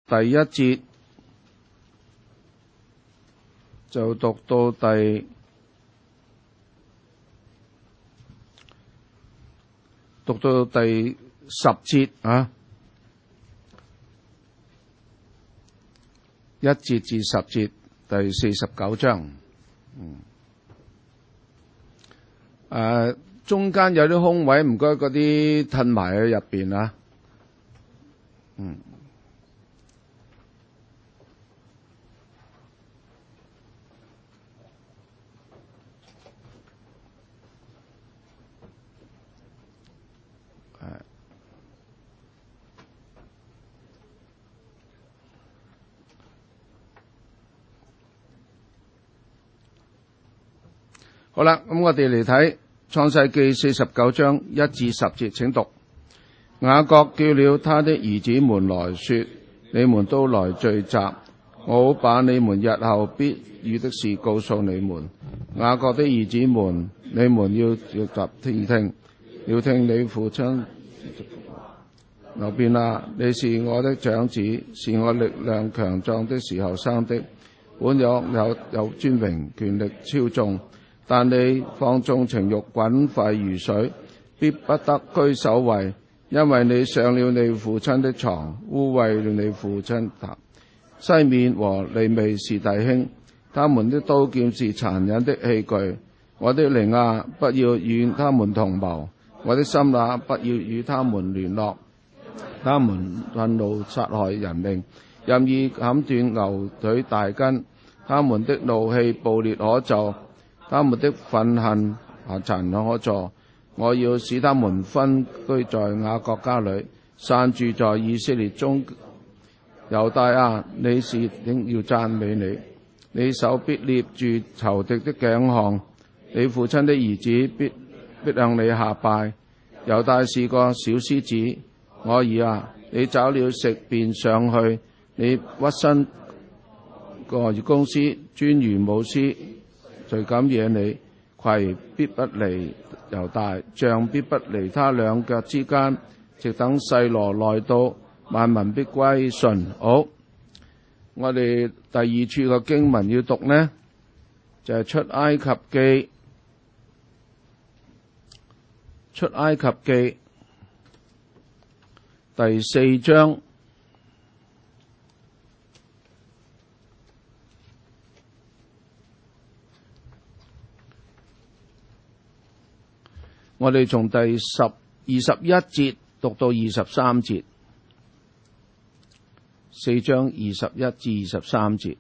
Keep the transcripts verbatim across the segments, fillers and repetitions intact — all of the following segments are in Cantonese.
第一節就讀到第讀到第十節啊，一節至十節，第四十九章。嗯，誒、啊，中間有啲空位，唔該嗰啲褪埋喺入邊啊。嗯。好啦，咁我哋嚟睇創世記四十九章一至十節，請讀。雅各叫了他的兒子們來說：你們都來聚集，我好把你們日後必遇的事告訴你們。雅各的兒子們，你們要聚集聽聽，要聽你父親。流便啊，你是我的長子，是我力量強壯的時候生的，本有有有尊榮，權力超縱。但你放縱情慾，滾沸如水，必不得居首位，因為你上了你父親的床，污穢了你父親壇。西面和利未是弟兄，他們的刀劍是殘忍的器具。我的靈啊，不要與他們同謀；我的心啊，不要與他們聯絡。他們憤怒殺害人命，任意砍斷牛腿大筋。他們的怒氣暴烈可咒，他們的憤恨殘忍可助。我要使他們分居在雅各家裏，散住在以色列中。猶大啊，你是應要讚美你，你手必捏住仇敵的頸項，你父親的兒子必必向你下拜。猶大是個小獅子，我兒啊，你找了食便上去，你屈身過如公獅，專如母獅。誰敢惹你？葵必不離猶大，杖必不離他兩腳之間，直等細羅來到，萬民必歸順。好，我哋第二處嘅經文要讀呢，就係、是、出埃及記，出埃及記第四章。我哋從第十二十一節讀到二十三節，四章二十一至二十三節，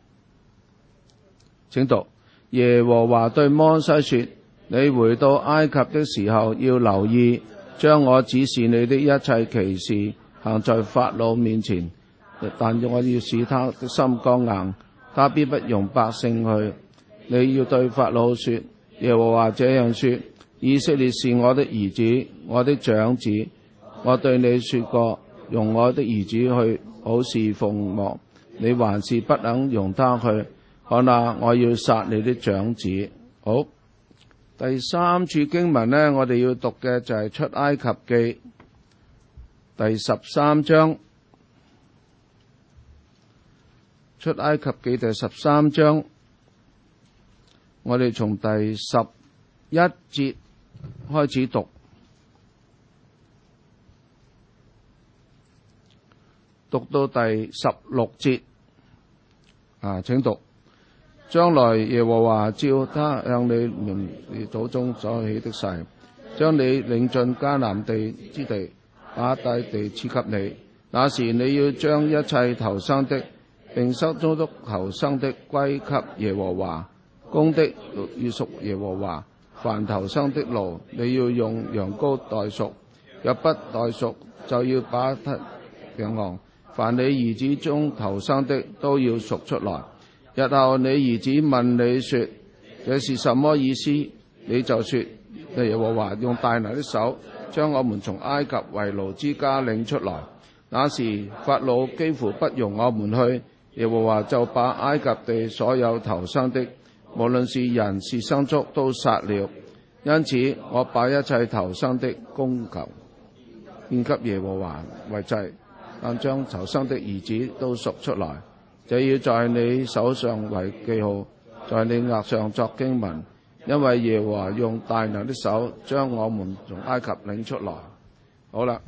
請讀。耶和華對摩西說：你回到埃及的時候，要留意，將我指示你的一切奇事行在法老面前，但我要使他的心剛硬，他必不容百姓去。你要對法老說：耶和華這樣說，以色列是我的兒子，我的長子。我對你說過，容我的兒子去，好侍奉我，你還是不能容他去。看哪，我要殺你的長子。好，第三處經文呢，我哋要讀嘅就係出埃及記第十三章。出埃及記第十三章，我哋從第十一節開始讀，讀到第十六節。啊，請讀。將來耶和華照他向你們祖宗所起的誓，將你領進迦南地之地，把大地賜給你。那時你要將一切頭生的，並生中的頭生的歸給耶和華，公的要屬耶和華。凡頭生的驢，你要用羊羔代贖；若不代贖，就要把它頸項。凡你兒子中頭生的，都要贖出來。日後你兒子問你說：這是什麼意思？你就說：耶和華用大能的手將我們從埃及為奴之家領出來。那時法老幾乎不容我們去，耶和華就把埃及地所有頭生的，無論是人是牲畜，都殺了。因此我把一切頭生的供求獻給耶和華為祭。 但將頭生的兒子都贖出來，這要在你手上為記號，在你額上作經文，因為耶和華用大能的手將我們從埃及領出來。好啦，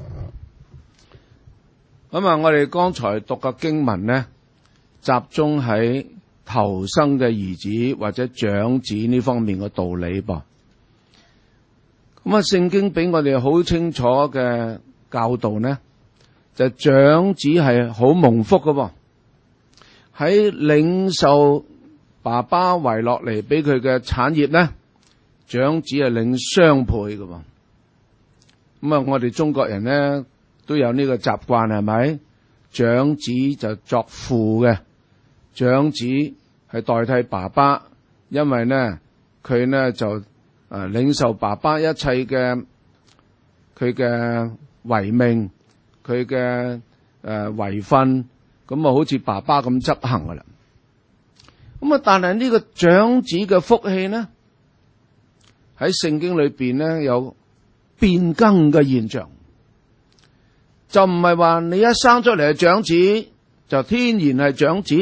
咁啊，我哋剛才讀嘅經文呢，集中喺頭生嘅兒子或者長子呢方面嘅道理噃。咁啊，聖經俾我哋好清楚嘅教導呢，就長子係好蒙福嘅喎，喺領受爸爸遺落嚟俾佢嘅產業呢，長子係領雙倍嘅喎。咁啊，我哋中國人呢都有呢個習慣，係咪？長子就作父嘅，長子係代替爸爸，因為呢佢呢就啊領受爸爸一切嘅佢嘅遺命。佢嘅誒遺訓，咁啊好似爸爸咁執行噶啦。咁啊，但係呢個長子嘅福氣呢，喺聖經裏邊呢有變更嘅現象，就唔係話你一生出嚟係長子就天然係長子。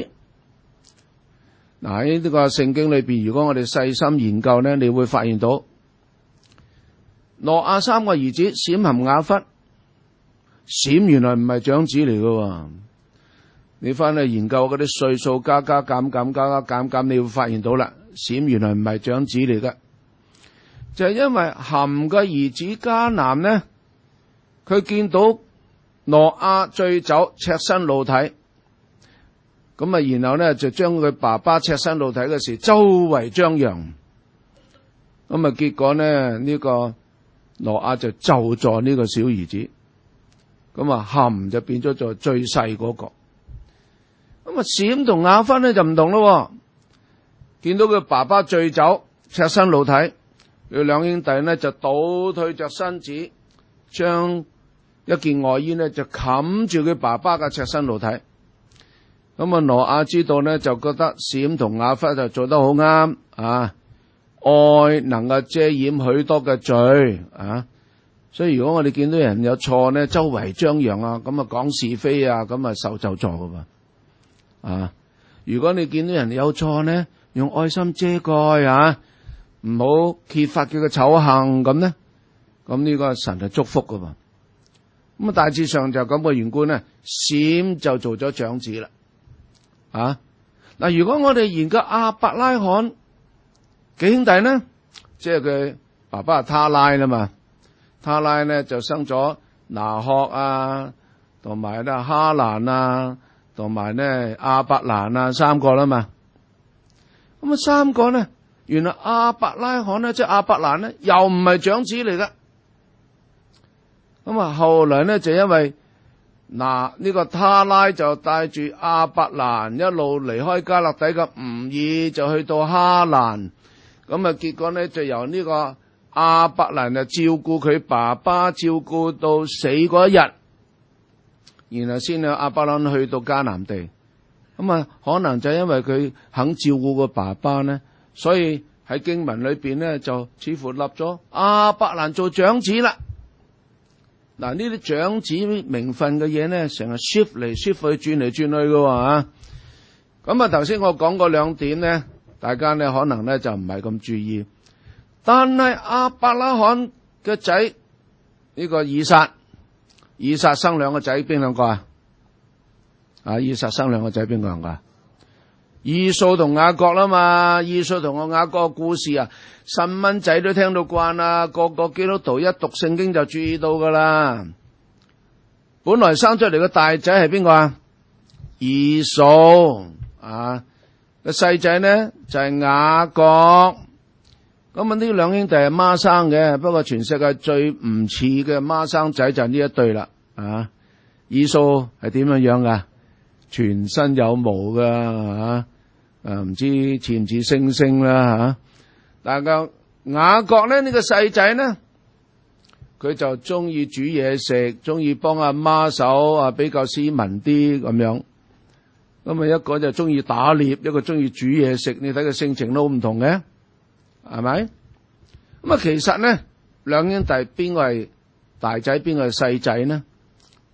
嗱，喺呢個聖經裏邊，如果我哋細心研究呢，你會發現到挪亞三個兒子閃含雅弗。閃原來唔係長子嚟嘅，你翻去研究嗰啲歲數加加減減加加減減，你會發現到啦，閃原來唔係長子嚟嘅，就係因為含嘅兒子迦南呢，佢見到挪亞醉酒赤身露體，咁啊，然後呢就將佢爸爸赤身露體嘅事周圍張揚，咁啊，結果呢呢個挪亞就咒詛呢個小兒子。咁啊，含就變咗做最細嗰個。咁啊，閃同雅弗咧就唔同咯。見到佢爸爸醉酒，赤身露體，佢兩兄弟呢就倒退着身子，將一件外衣呢就冚住佢爸爸嘅赤身露體。咁啊，挪亞知道呢，就覺得閃同雅弗就做得好啱啊，愛能夠遮掩許多嘅罪啊。所以如果我哋見到人有錯呢，周圍張揚啊，咁啊講是非啊，咁啊受咒詛噶嘛。啊，如果你見到人有錯呢，用愛心遮蓋啊，唔好揭發佢嘅醜行咁呢，咁呢個神係祝福噶嘛。咁啊大致上就咁嘅緣故呢，閃就做咗長子啦。啊，嗱，如果我哋研究亞伯拉罕幾兄弟呢，即係佢爸爸係他拉啦嘛。他拉呢就生咗拿鶴啊，同埋咧哈蘭啊，同埋呢亞伯蘭啊，三個啦嘛。咁啊三個呢，原來亞伯拉罕呢，即係亞伯蘭呢，又唔係長子嚟噶。咁啊後來呢，就因為嗱呢個他拉就帶住亞伯蘭一路離開迦勒底嘅吾珥，就去到哈蘭。咁啊結果呢，就由呢個亞伯蘭就照顧佢爸爸，照顧到死嗰一日，然後先有亞伯蘭去到迦南地。咁啊，可能就因為佢肯照顧個爸爸呢，所以喺經文裏邊呢，就似乎立咗亞伯蘭做長子啦。嗱，呢啲長子名分嘅嘢呢，成日 shift 嚟 shift 去，轉嚟轉去嘅喎。咁啊，頭先我講過兩點呢，大家呢可能呢就唔係咁注意。但係亞伯拉罕嘅仔呢個以撒，以撒生兩個仔，邊兩個啊？啊，以撒生兩個仔，邊個兩個啊？以掃同雅各啦嘛，以掃同個雅各嘅故事啊，細蚊仔都聽到慣啦，個個基督徒一讀聖經就注意到噶啦。本來生出嚟嘅大仔係邊個啊？以掃啊，個細仔呢就係雅各。咁啊，呢兩兄弟係孖生嘅，不過全世界最唔似嘅孖生仔就係呢一對啦。啊，以掃係點樣樣噶？全身有毛噶，啊，誒唔知似唔似猩猩啦吓。但係雅各咧呢個細仔呢，佢就中意煮嘢食，中意幫阿媽手啊，比較斯文啲咁樣。咁啊，一個就中意打獵，一個中意煮嘢食。你睇佢性情都好唔同嘅。係咪？咁啊，其實呢，兩兄弟邊個係大仔，邊個係細仔呢？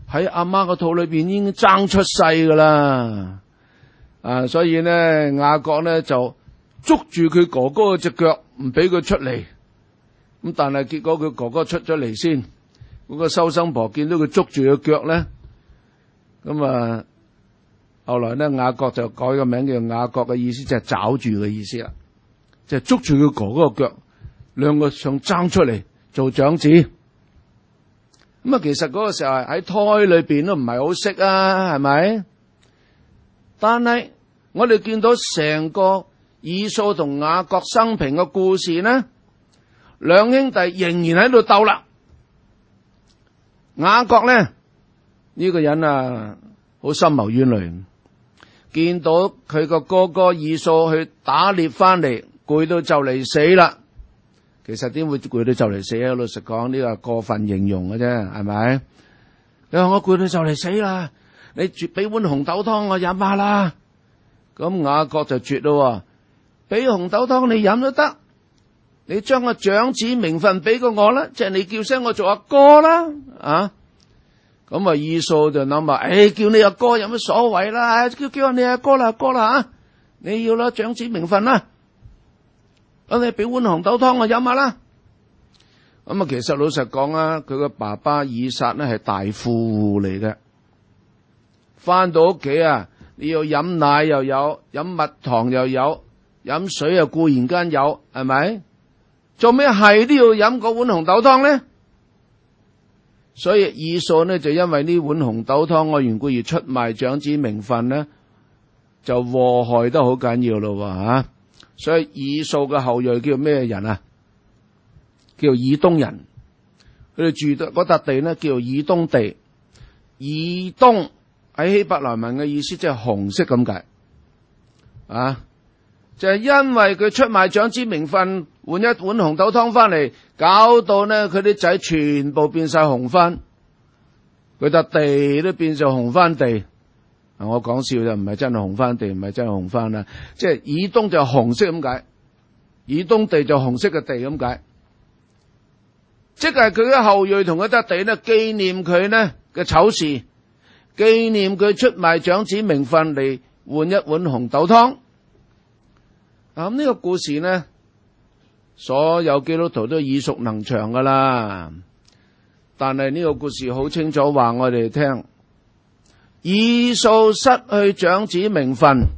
喺阿媽個肚裏邊已經爭出世噶啦，啊，所以呢雅各呢就捉住佢哥哥嘅隻腳，唔俾佢出嚟。咁但係結果佢哥哥出咗嚟先，嗰個收生婆見到佢捉住佢腳咧，咁啊，後來呢雅各就改個名叫雅各，嘅意思就係抓住嘅意思啦，就係捉住佢哥哥嘅腳，兩個想爭出嚟做長子。咁啊，其實嗰個時候喺胎裏邊都唔係好識啊，係咪？但係我哋見到成個以掃同雅各生平嘅故事呢，兩兄弟仍然喺度鬥啦。雅各呢，呢個人啊，好深謀遠慮，見到佢個哥哥以掃去打獵翻嚟，攰到就嚟死啦。其實點會攰到就嚟死啊？老實講，呢個係過分形容嘅啫，係咪？你話我攰到就嚟死啦，你絕俾碗紅豆湯我飲下啦。咁雅各就絕咯，俾紅豆湯你飲都得，你將個長子名分俾個我啦，即係你叫聲我做阿哥啦，啊！咁啊，以掃就諗話，誒，叫你阿哥有乜所謂啦？叫叫你阿哥啦，阿哥啦吓，你要啦長子名分啦。咁你俾碗紅豆湯我飲下啦。咁啊，其實老實講啊，佢個爸爸以撒呢係大富戶嚟嘅，翻到屋企啊，你要飲奶又有，飲蜜糖又有，飲水又固然間有，係咪？做咩係都要飲嗰碗紅豆湯呢？所以以掃呢就因為呢碗紅豆湯嘅緣故而出賣長子名分呢，就禍害得好緊要咯吓。所以以掃嘅後裔叫咩人啊？叫以東人。佢哋住嗰笪地呢叫以東地。以東喺希伯來文嘅意思即係紅色咁解啊，就係因為佢出賣長子名分，換一碗紅豆湯翻嚟，搞到呢佢啲仔全部變晒紅番，佢笪地都變咗紅番地。我講笑就唔係真係紅番地，唔係真係紅番啦，即係以東就紅色咁解，以東地就紅色嘅地咁解，即係佢嘅後裔同佢笪地呢紀念佢呢嘅醜事，紀念佢出賣長子名分嚟換一碗紅豆湯。咁呢個故事呢，所有基督徒都耳熟能詳噶啦，但係呢個故事好清楚話我哋聽。以掃失去長子名分，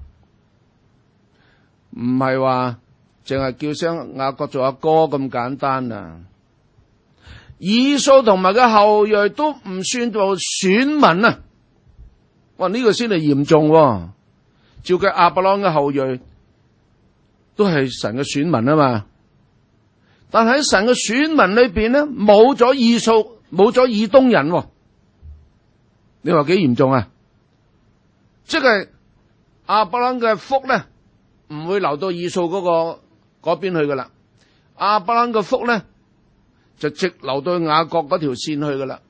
唔係話淨係叫聲雅各做阿哥咁簡單啊！以掃同埋佢後裔都唔算做選民啊！哇，呢個先係嚴重喎。照計亞伯朗嘅後裔都係神嘅選民啊嘛，但喺神嘅選民裏邊呢，冇咗以掃，冇咗以東人喎。你話幾嚴重啊？即係亞伯蘭嘅福咧，唔會流到以掃嗰個嗰邊去噶啦。亞伯蘭嘅福咧，就直流到雅各嗰條線去噶啦。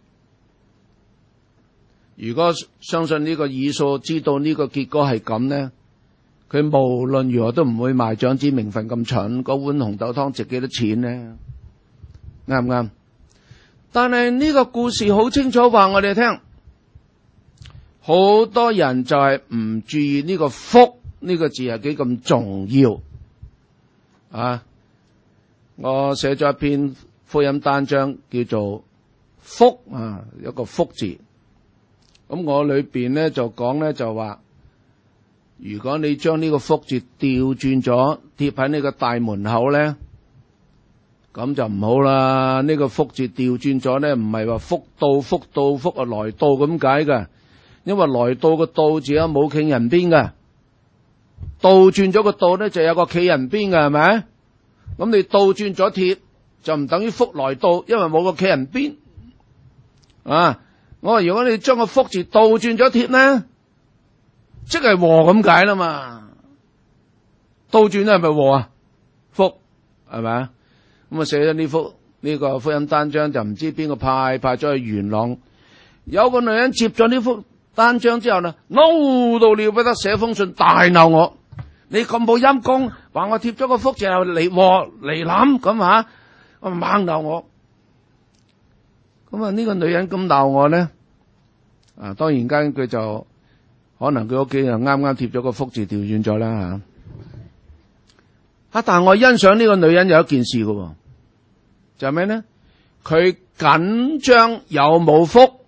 如果相信呢個以掃知道呢個結果係咁呢，佢無論如何都唔會賣長子名分咁蠢。嗰碗紅豆湯值幾多錢呢？啱唔啱？但係呢個故事好清楚話我哋聽。好多人就係唔注意呢個福呢個字係幾咁重要啊！我寫咗一篇福音單張叫做福啊，一個福字。咁我裏邊咧就講咧就話，如果你將呢個福字調轉咗貼喺呢個大門口咧，咁就唔好啦。呢個福字調轉咗咧，唔係話福到福到福啊來到咁解㗎。因為來到個到字啊冇企人邊噶，倒轉咗個到咧就有個企人邊噶，係咪？咁你倒轉咗貼就唔等於福來到，因為冇個企人邊啊。我話如果你將個福字倒轉咗貼咧，即係禍咁解啦嘛。倒轉咧係咪禍啊？福係咪啊？咁啊寫咗呢幅呢個福音單張就唔知邊個派派咗去元朗，有個女人接咗呢幅單張之後呢，嬲到了不得，寫封信大鬧我。你咁冇陰功，話我貼咗個福字又嚟禍嚟諗咁吓，我猛鬧我。咁啊呢個女人咁鬧我呢， 啊，當然間佢就可能佢屋企又啱啱貼咗個福字調轉咗啦吓。啊，但係我欣賞呢個女人有一件事嘅，就係咩呢？佢緊張有冇福，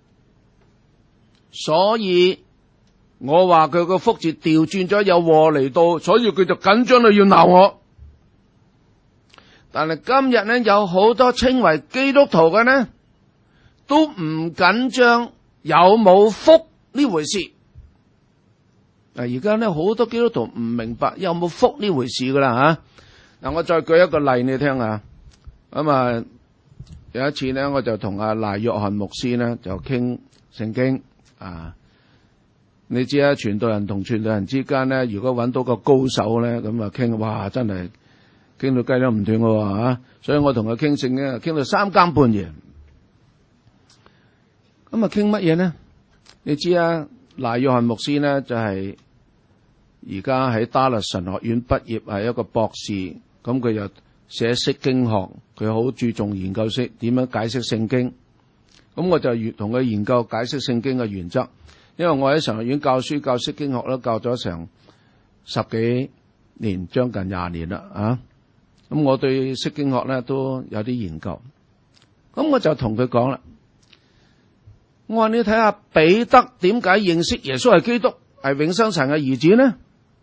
所以我話佢個福字調轉咗，有禍嚟到，所以佢就緊張到要鬧我。但係今日呢，有好多稱為基督徒嘅呢，都唔緊張有冇福呢回事。嗱，而家呢，好多基督徒唔明白有冇福呢回事噶啦吓。嗱，我再舉一個例你聽下。咁啊，有一次呢，我就同阿賴約翰牧師呢就傾聖經啊。你知啊，傳道人同傳道人之間呢，如果揾到個高手呢，咁啊傾，哇，真係傾到雞都唔斷嘅吓。所以我同佢傾聖經，傾到三更半夜。咁啊，傾乜嘢呢？你知啊，賴約翰牧師呢就係而家喺達勒神學院畢業，係一個博士。咁佢又寫釋經學，佢好注重研究識點樣解釋聖經。咁我就同佢研究解釋聖經嘅原則。因為我喺神學院教書教釋經學都教咗成十幾年，將近廿年啦啊！咁我對釋經學咧都有啲研究。咁我就同佢講啦，我話你睇下彼得點解認識耶穌係基督，係永生神嘅兒子呢？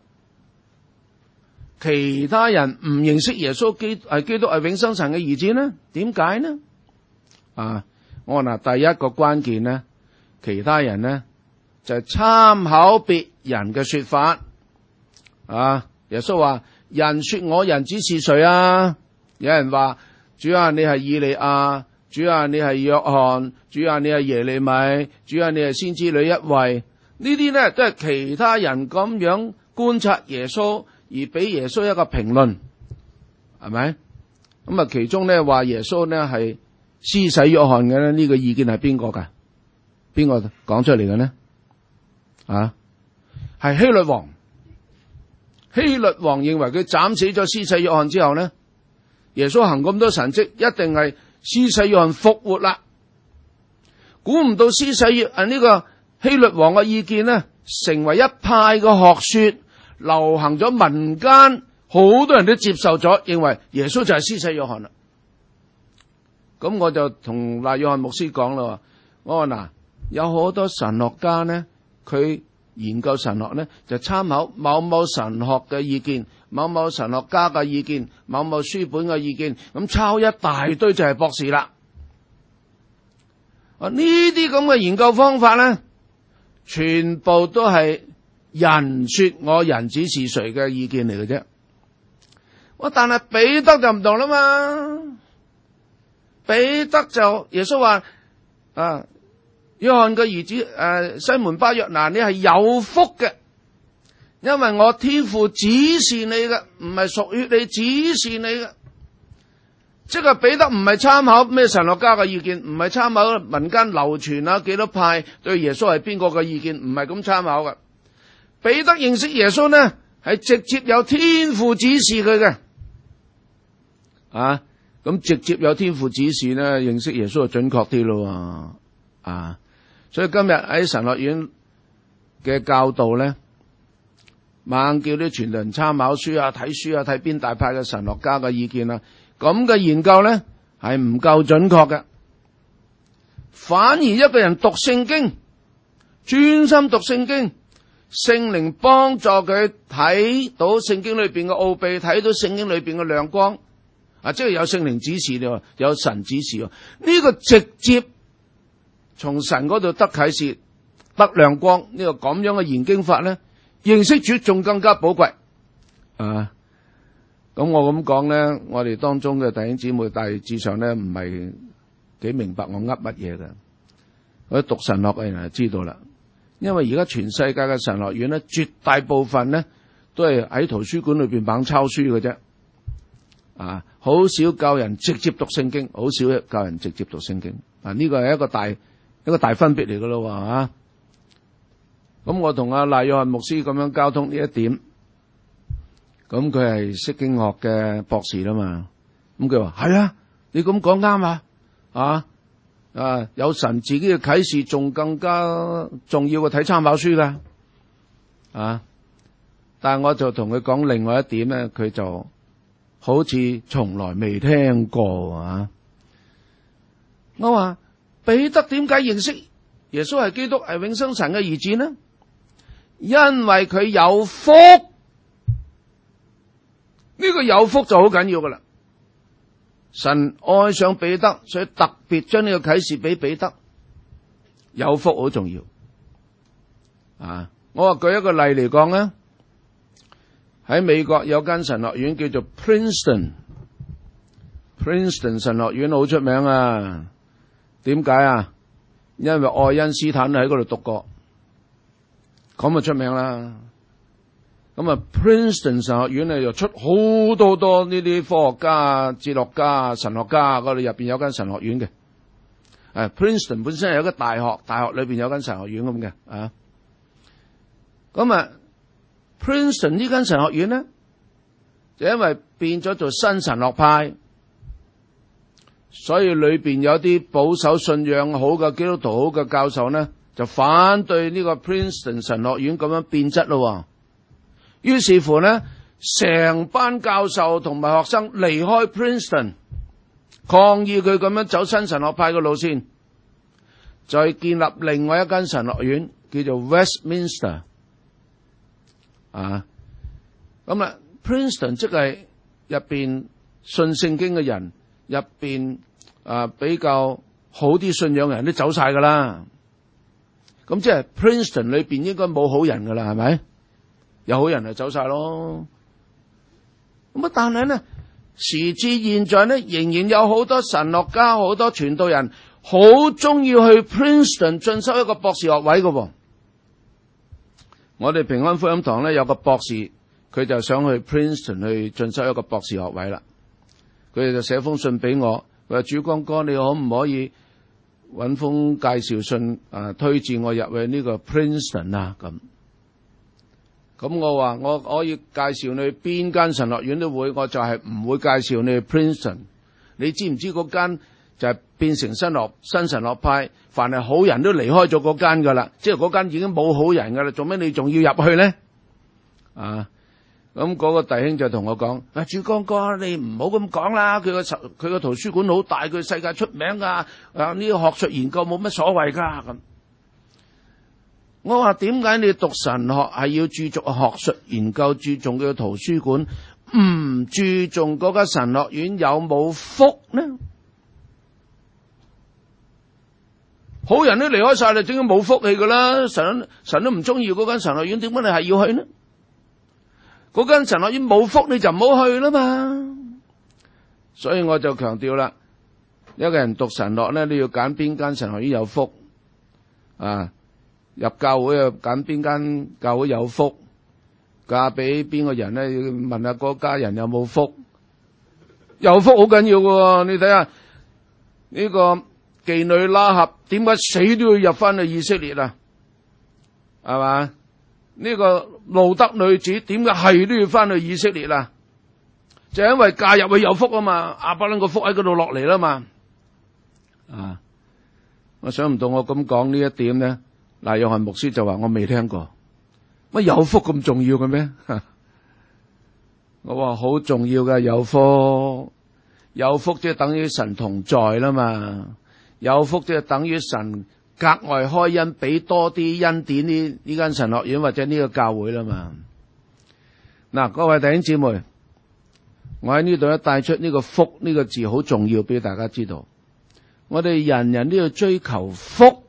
其他人唔認識耶穌基係基督係永生神嘅兒子呢？點解呢？啊，我話嗱，第一個關鍵呢，其他人呢就係參考別人嘅說法。啊，耶穌話：人說我人子是誰啊？有人話：主啊，你係以利亞；主啊，你係約翰；主啊，你係耶利米；主啊，你係先知裏一位。呢啲呢都係其他人咁樣觀察耶穌而俾耶穌一個評論，係咪？咁啊，其中呢話耶穌呢係施洗約翰嘅呢，呢個意見係邊個噶？邊個講出嚟嘅呢？啊，係希律王。希律王認為佢斬死咗施洗約翰之後呢，耶穌行咁多神蹟，一定係施洗約翰復活啦。估唔到施洗約翰呢個希律王嘅意見呢，成為一派嘅學說，流行咗民間，好多人都接受咗，認為耶穌就係施洗約翰啦。咁我就同賴約翰牧師講啦，我話嗱，有好多神學家呢，佢研究神學呢，就參考某某神學嘅意見，某某神學家嘅意見，某某書本嘅意見，咁抄一大堆就係博士啦。啊，呢啲咁嘅研究方法呢，全部都係人說我人子是誰嘅意見嚟嘅啫。我但係彼得就唔同啦嘛，彼得就耶穌話啊。約翰嘅兒子誒、呃，西門巴約拿，你係有福嘅，因為我天父指示你嘅，唔係屬於你指示你嘅。即係彼得唔係參考咩神學家嘅意見，唔係參考民間流傳啊幾多派對耶穌係邊個嘅意見，唔係咁參考嘅。彼得認識耶穌呢，係直接有天父指示佢嘅。啊，咁直接有天父指示呢，認識耶穌就準確啲咯。啊。所以今日喺神學院嘅教導咧，猛叫啲傳道人參考書啊、睇書啊、睇邊大派嘅神學家嘅意見啊，咁嘅研究咧係唔夠準確嘅。反而一個人讀聖經，專心讀聖經，聖靈幫助佢睇到聖經裏邊嘅奧秘，睇到聖經裏邊嘅亮光啊，即係有聖靈指示你，有神指示，呢、這個直接從神嗰度得啟示、得亮光，呢、這個咁樣嘅研經法咧，認識主仲更加寶貴啊！咁我咁講咧，我哋當中嘅弟兄姊妹大致上咧唔係幾明白我噏乜嘢嘅。我讀神學嘅人就知道啦，因為而家全世界嘅神學院咧，絕大部分咧都係喺圖書館裏邊猛抄書嘅啫，啊，好少教人直接讀聖經，好少教人直接讀聖經啊！呢個係一個大。一個大分別嚟噶咯，吓，咁我同阿賴約翰牧師咁樣交通呢一點，咁佢係釋經學嘅博士啦嘛，咁佢話係啊，你咁講啱啊，啊， 啊，有神自己嘅啟示仲更加重要過睇參考書㗎。啊！但係我就同佢講另外一點咧，佢就好似從來未聽過啊！我話彼得點解認識耶穌係基督係永生神嘅兒子呢？因為佢有福，呢個有福就好緊要噶啦。神愛上彼得，所以特別將呢個啟示俾彼得。有福好重要啊！我話舉一個例嚟講咧，喺美國有間神學院叫做 Princeton，Princeton 神學院好出名啊！點解啊？因為愛因斯坦喺嗰度讀過，咁就出名啦。咁啊 Princeton 神學院咧又出好多多呢啲科學家、哲學家、神學家，嗰度入邊有間神學院嘅。誒 Princeton 本身係有一個大學，大學裏邊有間神學院咁嘅啊。咁啊 Princeton 呢間神學院咧，就因為變咗做新神學派，所以裏邊有啲保守信仰好嘅基督徒好嘅教授咧，就反對呢個 Princeton 神學院咁樣變質咯。於是乎咧，成班教授同埋學生離開 Princeton， 抗議佢咁樣走新神學派嘅路線，再建立另外一間神學院，叫做 Westminster。啊，咁啊 Princeton 即係入邊信聖經嘅人，入邊啊比較好啲信仰嘅人都走晒噶啦。咁即係 Princeton 裏邊應該冇好人噶啦，係咪？有好人就走晒咯。咁啊，但係呢，時至現在呢，仍然有好多神學家、好多傳道人好中意去 Princeton 進修一個博士學位嘅。我哋平安福音堂咧有個博士，佢就想去 Princeton 去進修一個博士學位啦。佢哋就寫封信俾我，佢話主光哥，你可唔可以搵封介紹信啊，推薦我入去呢個 Princeton 啊？咁咁我話我可以介紹你去邊間神學院都會，我就係唔會介紹你去 Princeton。你知唔知嗰間就係變成新學新神學派，凡係好人都離開咗嗰間噶啦，即係嗰間已經冇好人噶啦，做咩你仲要入去咧？啊，咁嗰個弟兄就同我講：啊，主光哥，你唔好咁講啦，佢個佢個圖書館好大，佢世界出名噶，啊呢個學術研究冇乜所謂噶。咁我話點解你讀神學係要注重學術研究，注重佢個圖書館，唔注重嗰間神學院有冇福呢？好人都離開晒啦，點解冇福氣噶啦？神神都唔中意嗰間神學院，點解你係要去呢？嗰間神學院冇福，你就唔好去啦嘛。所以我就強調啦，一個人讀神學咧，你要揀邊間神學院有福啊？入教會啊，揀邊間教會有福？嫁俾邊個人咧？要問下嗰家人有冇福？有福好緊要嘅，你睇下呢個。妓女拉合點解死都要入翻去以色列啊？係嘛？呢個路德女子點解係都要翻去以色列啊？就因為嫁入去有福啊嘛，亞伯蘭個福喺嗰度落嚟啦嘛。啊！我想唔到我咁講呢一點咧，嗱，約翰牧師就話我未聽過，乜有福咁重要嘅咩？我話好重要嘅，有福，有福即係等於神同在啦嘛。有福即係等於神格外開恩，俾多啲恩典呢呢間神學院或者呢個教會啦嘛。嗱，各位弟兄姊妹，我喺呢度咧帶出呢個福呢個字好重要，俾大家知道。我哋人人都要追求福，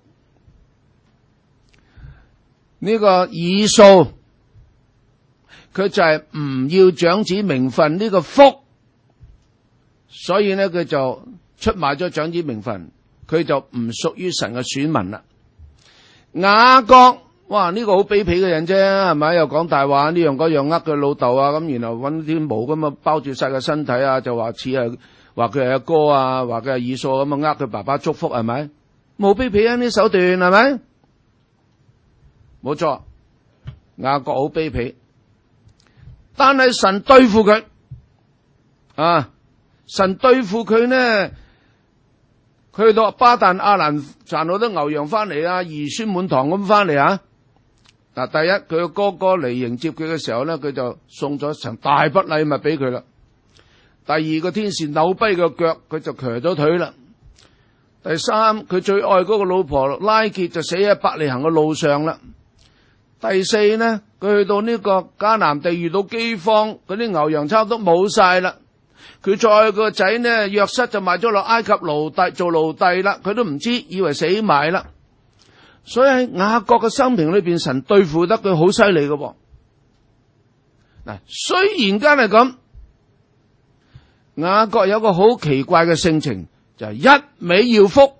呢個以掃佢就係唔要長子名分呢個福，所以咧佢就出賣咗長子名分。佢就唔屬於神嘅選民啦。雅各，哇呢、這個好卑鄙嘅人啫，係咪？又講大話，呢樣嗰樣呃佢老豆啊，咁然後搵啲毛咁啊包住晒個身體啊，就話似係話佢係阿哥啊，話佢係以掃咁啊呃佢爸爸祝福，係咪？冇卑鄙啊呢手段，係咪？冇錯，雅各好卑鄙，但係神對付佢啊，神對付佢呢？ 佢去到巴旦亞蘭賺好多牛羊翻嚟啊，兒孫滿堂咁翻嚟啊。嗱，第一佢個哥哥嚟迎接佢嘅時候咧，佢就送咗成大筆禮物俾佢啦。第二個天使扭跛個腳，佢就瘸咗腿啦。第三，佢最愛嗰個老婆拉結就死喺伯利恆嘅路上啦。第四呢，佢去到呢個迦南地遇到饑荒，嗰啲牛羊差唔多冇晒啦。佢再愛個仔呢，約瑟就賣咗落埃及奴隸做奴隸啦，佢都唔知，以為死埋啦。所以喺雅各嘅生平裏邊，神對付得佢好犀利嘅。嗱，雖然間係咁，雅各有個好奇怪嘅性情，就係一味要福。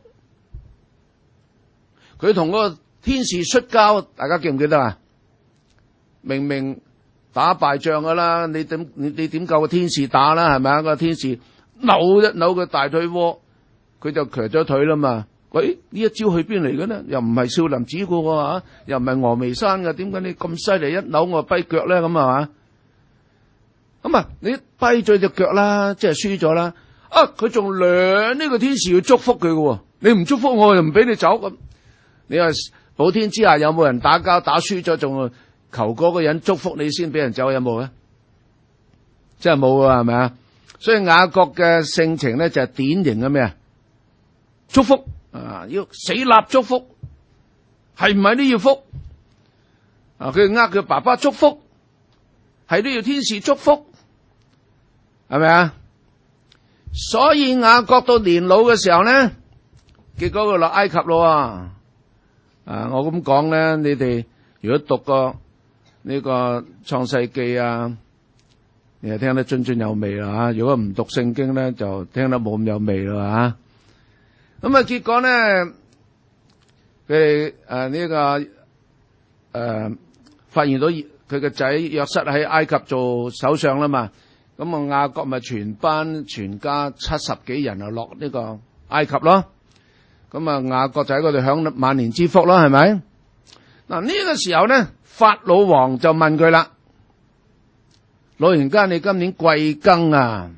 佢同個天使摔跤，大家記唔記得啊？明明打敗仗噶啦，你點你你點夠個天使打啦？係咪啊？個天使扭一扭個大腿窩，佢就瘸咗腿啦嘛。喂，呢一招去邊嚟嘅呢？又唔係少林寺嘅吓，又唔係峨眉山嘅，點解你咁犀利？一扭我跛腳咧，咁係嘛？咁啊，你跛咗隻腳啦，即係輸咗啦。啊，佢仲量呢個天使要祝福佢嘅，你唔祝福我，又唔俾你走咁。你話普天之下有冇人打交打輸咗，仲求嗰個人祝福你先俾人走，有冇咧？真係冇啊，係咪啊？所以雅各嘅性情咧就係典型嘅咩啊？祝福。啊！要死立祝福，係唔係都要福？啊！佢呃佢爸爸祝福，係都要天使祝福，係咪啊？所以雅各到年老嘅時候咧，結果佢落埃及咯。啊！我咁講咧，你哋如果讀過呢個創世記啊，你就聽得津津有味啦。吓，如果唔讀聖經咧，就聽得冇咁有味啦。吓。咁啊，結果咧，佢哋誒呢個誒、呃、發現到佢個仔約瑟喺埃及做首相啦嘛，咁啊雅各咪全班全家七十幾人啊落呢個埃及咯，咁啊雅各就喺嗰度享萬年之福咯，係咪？嗱，呢個時候咧，法老王就問佢啦：老人家，你今年貴庚啊？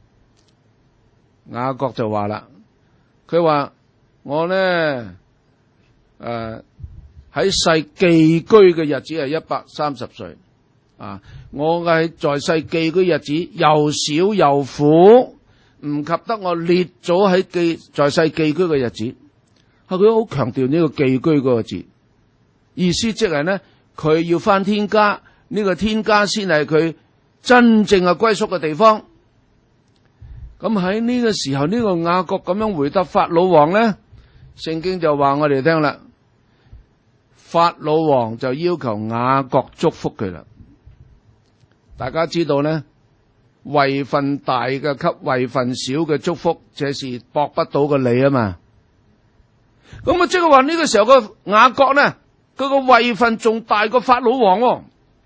雅各就話啦。佢話我咧誒喺世寄居嘅日子係一百三十歲啊！我嘅在世寄居日子又少又苦，唔及得我列祖喺寄在世寄居嘅日子。啊，佢好強調呢個寄居嗰個字，意思即係咧佢要返天家，呢個天家先係佢真正嘅歸宿嘅地方。咁喺呢個時候，呢個雅各咁樣回答法老王咧，聖經就話我哋聽啦，法老王就要求雅各祝福佢啦。大家知道咧，位份大嘅給位份少嘅祝福，這是駁不到嘅理啊嘛。咁啊，即係話呢個時候個雅各咧，佢個位份仲大過法老王喎。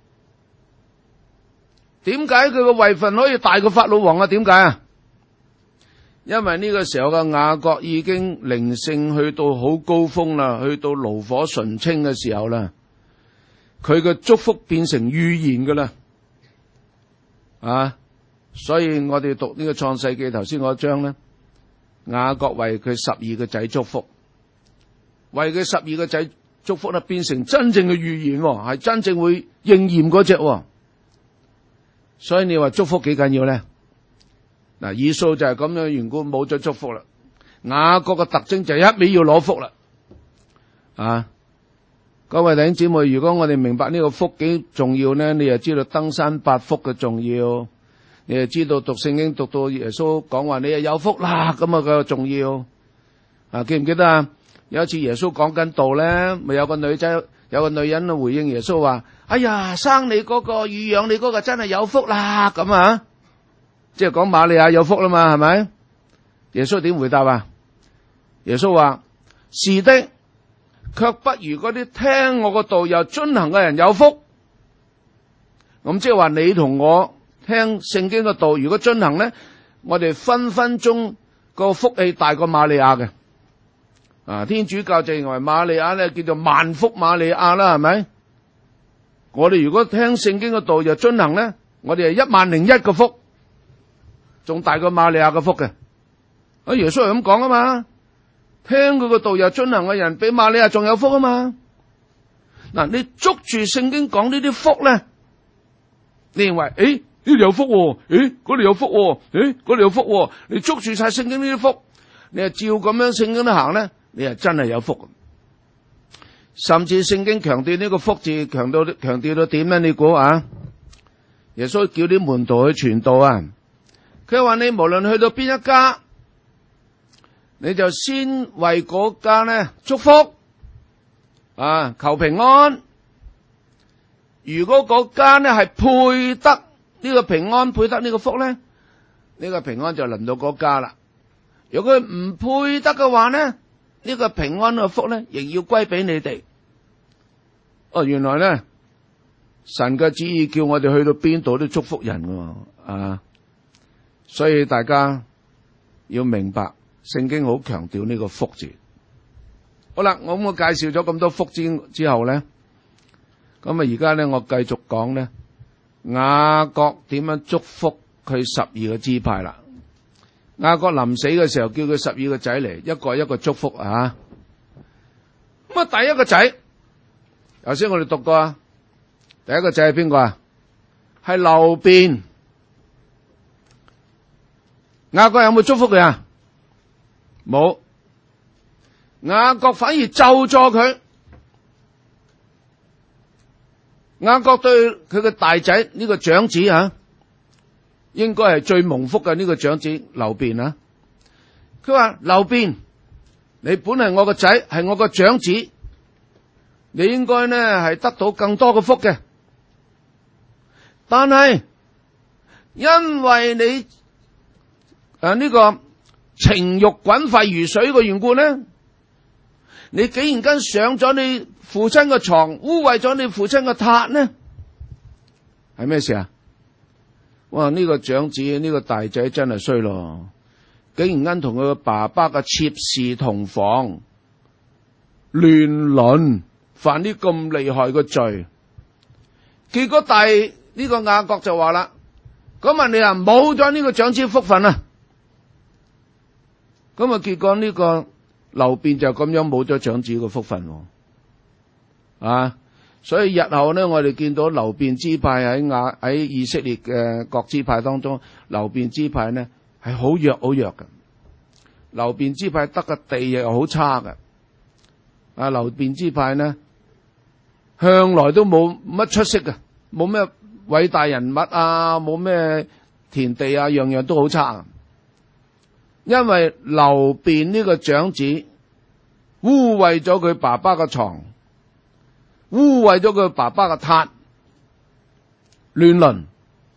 點解佢個位份可以大過法老王啊？點解啊？因為呢個時候嘅雅各已經靈性去到好高峰啦，去到爐火純青嘅時候啦，佢嘅祝福變成預言噶啦，啊！所以我哋讀呢個創世記頭先嗰章咧，雅各為佢十二個仔祝福，為佢十二個仔祝福咧，變成真正嘅預言，係真正會應驗嗰隻。所以你話祝福幾緊要咧？嗱，以掃就係咁樣嘅緣故，冇咗祝福啦。雅各嘅特徵就係一味要攞福啦。啊，各位弟兄姊妹，如果我哋明白呢個福幾重要呢，你就知道登山八福嘅重要，你就知道讀聖經讀到耶穌講話你係有福啦，咁啊個重要。啊，記唔記得啊？有一次耶穌講緊道咧，咪有個女仔，有個女人回應耶穌話：哎呀，生你嗰個，乳養你嗰個真係有福啦，咁啊。即係講瑪利亞有福啦嘛，係咪？耶穌點回答啊？耶穌話：是的，卻不如嗰啲聽我個道又遵行嘅人有福。咁即係話你同我聽聖經嘅道，如果遵行咧，我哋分分鐘個福氣大過瑪利亞嘅。啊，天主教就認為瑪利亞咧叫做萬福瑪利亞啦，係咪？我哋如果聽聖經嘅道又遵行咧，我哋係一萬零一個福。仲大過瑪利亞嘅福嘅，啊耶穌係咁講啊嘛， 聽佢個道又遵行嘅人，比瑪利亞仲有福啊嘛。嗱，你捉住聖經講呢啲福咧，你認為誒呢度有福喎，誒嗰度有福喎，誒嗰度有福喎，你捉住晒聖經呢啲福，你係照咁樣聖經都行咧，你係真係有福。甚至聖經強調呢個福字，強調強調到點咧？你估啊？耶穌叫啲門徒去傳道啊，佢話你無論去到邊一家，你就先為嗰家咧祝福啊，求平安。如果嗰家咧係配得呢個平安，配得呢個福咧，呢個平安就輪到嗰家啦。如果佢唔配得嘅話咧，呢個平安嘅福咧，亦要歸俾你哋。哦，原來咧，神嘅旨意叫我哋去到邊度都祝福人㗎啊！所以大家要明白，聖經好強調呢個福字。好啦，我咁我介紹咗咁多福之之後咧，咁啊而家咧我繼續講咧，雅各點樣祝福佢十二個支派啦。雅各臨死嘅時候，叫佢十二個仔嚟，一個一個祝福啊。咁啊，第一個仔，頭先我哋讀過啊，第一個仔係邊個啊？係流便。雅各有冇祝福佢啊？冇。雅各反而咒詛佢。雅各對佢嘅大仔呢個長子啊，應該係最蒙福嘅呢個長子流便啊。佢話流便，你本係我個仔，係我個長子，你應該呢係得到更多嘅福嘅。但係因為你誒呢個情欲滾沸如水嘅緣故呢，你竟然間上咗你父親嘅床，污穢咗你父親嘅榻呢，係咩事啊？哇！呢個長子呢個大仔真係衰咯，竟然間同佢個爸爸嘅妾侍同房，亂倫，犯啲咁厲害嘅罪。結果大呢個雅各就話啦，咁啊你啊冇咗呢個長子福分啊，咁啊結果呢個流便就咁樣冇咗長子嘅福分啊。所以日後呢，我哋見到流便支派喺亞喺以色列嘅各支派當中，流便支派呢係好弱好弱嘅。流便支派得嘅地又好差嘅。啊，流便支派呢向來都冇乜出色嘅，冇咩偉大人物啊，冇咩田地啊，樣樣都好差。因為流便呢個長子污穢咗佢爸爸嘅床，污穢咗佢爸爸嘅榻，亂倫。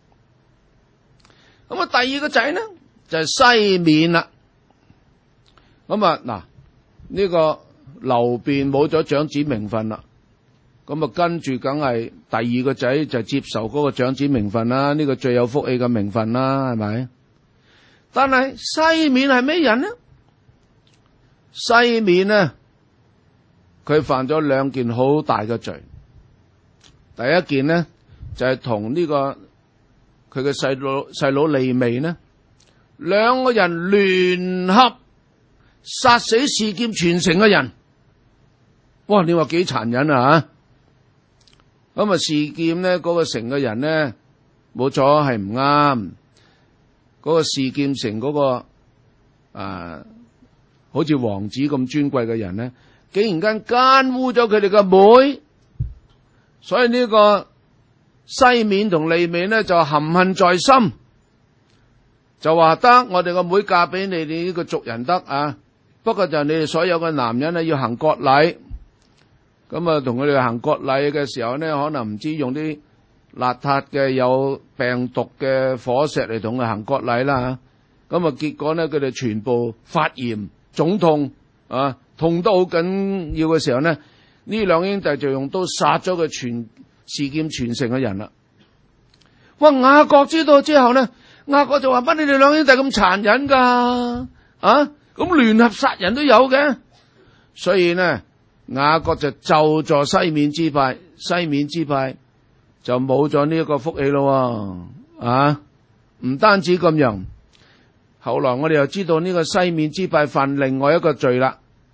咁啊，第二個仔呢就係、是、西緬啦。咁啊，嗱、這、呢個流便冇咗長子名分啦，咁啊跟住梗係第二個仔就接受嗰個長子名分啦，呢、這個最有福氣嘅名分啦，係咪？但係西緬係咩人呢？西緬呢？佢犯咗兩件好大嘅罪。第一件呢，就係同呢個佢嘅細佬細佬利未呢，兩個人聯合殺死示劍全城嘅人。哇！你話幾殘忍啊？吓咁啊！示劍呢嗰個城嘅人呢，冇錯係唔啱。嗰個示劍城嗰個啊，好似王子咁尊貴嘅人呢，竟然間奸污咗佢哋嘅妹，所以呢個西緬同利未呢就含恨在心，就話得我哋個妹嫁俾你哋呢個族人得啊，不過就你哋所有嘅男人呢要行割禮，咁啊同佢哋行割禮嘅時候呢，可能唔知用啲邋遢嘅有病毒嘅火石嚟同佢行割禮啦，咁啊結果呢佢哋全部發炎腫痛啊！痛得好緊要嘅時候呢，呢兩兄弟就用刀殺咗佢全示劍全城嘅人啦。哇！雅各知道之後呢，雅各就話：乜你哋兩兄弟咁殘忍噶？啊，咁聯合殺人都有嘅。所以呢，雅各就咒詛西緬支派，西緬支派就冇咗呢一個福氣咯。啊，唔單止咁樣，後來我哋又知道呢個西緬支派犯另外一個罪啦。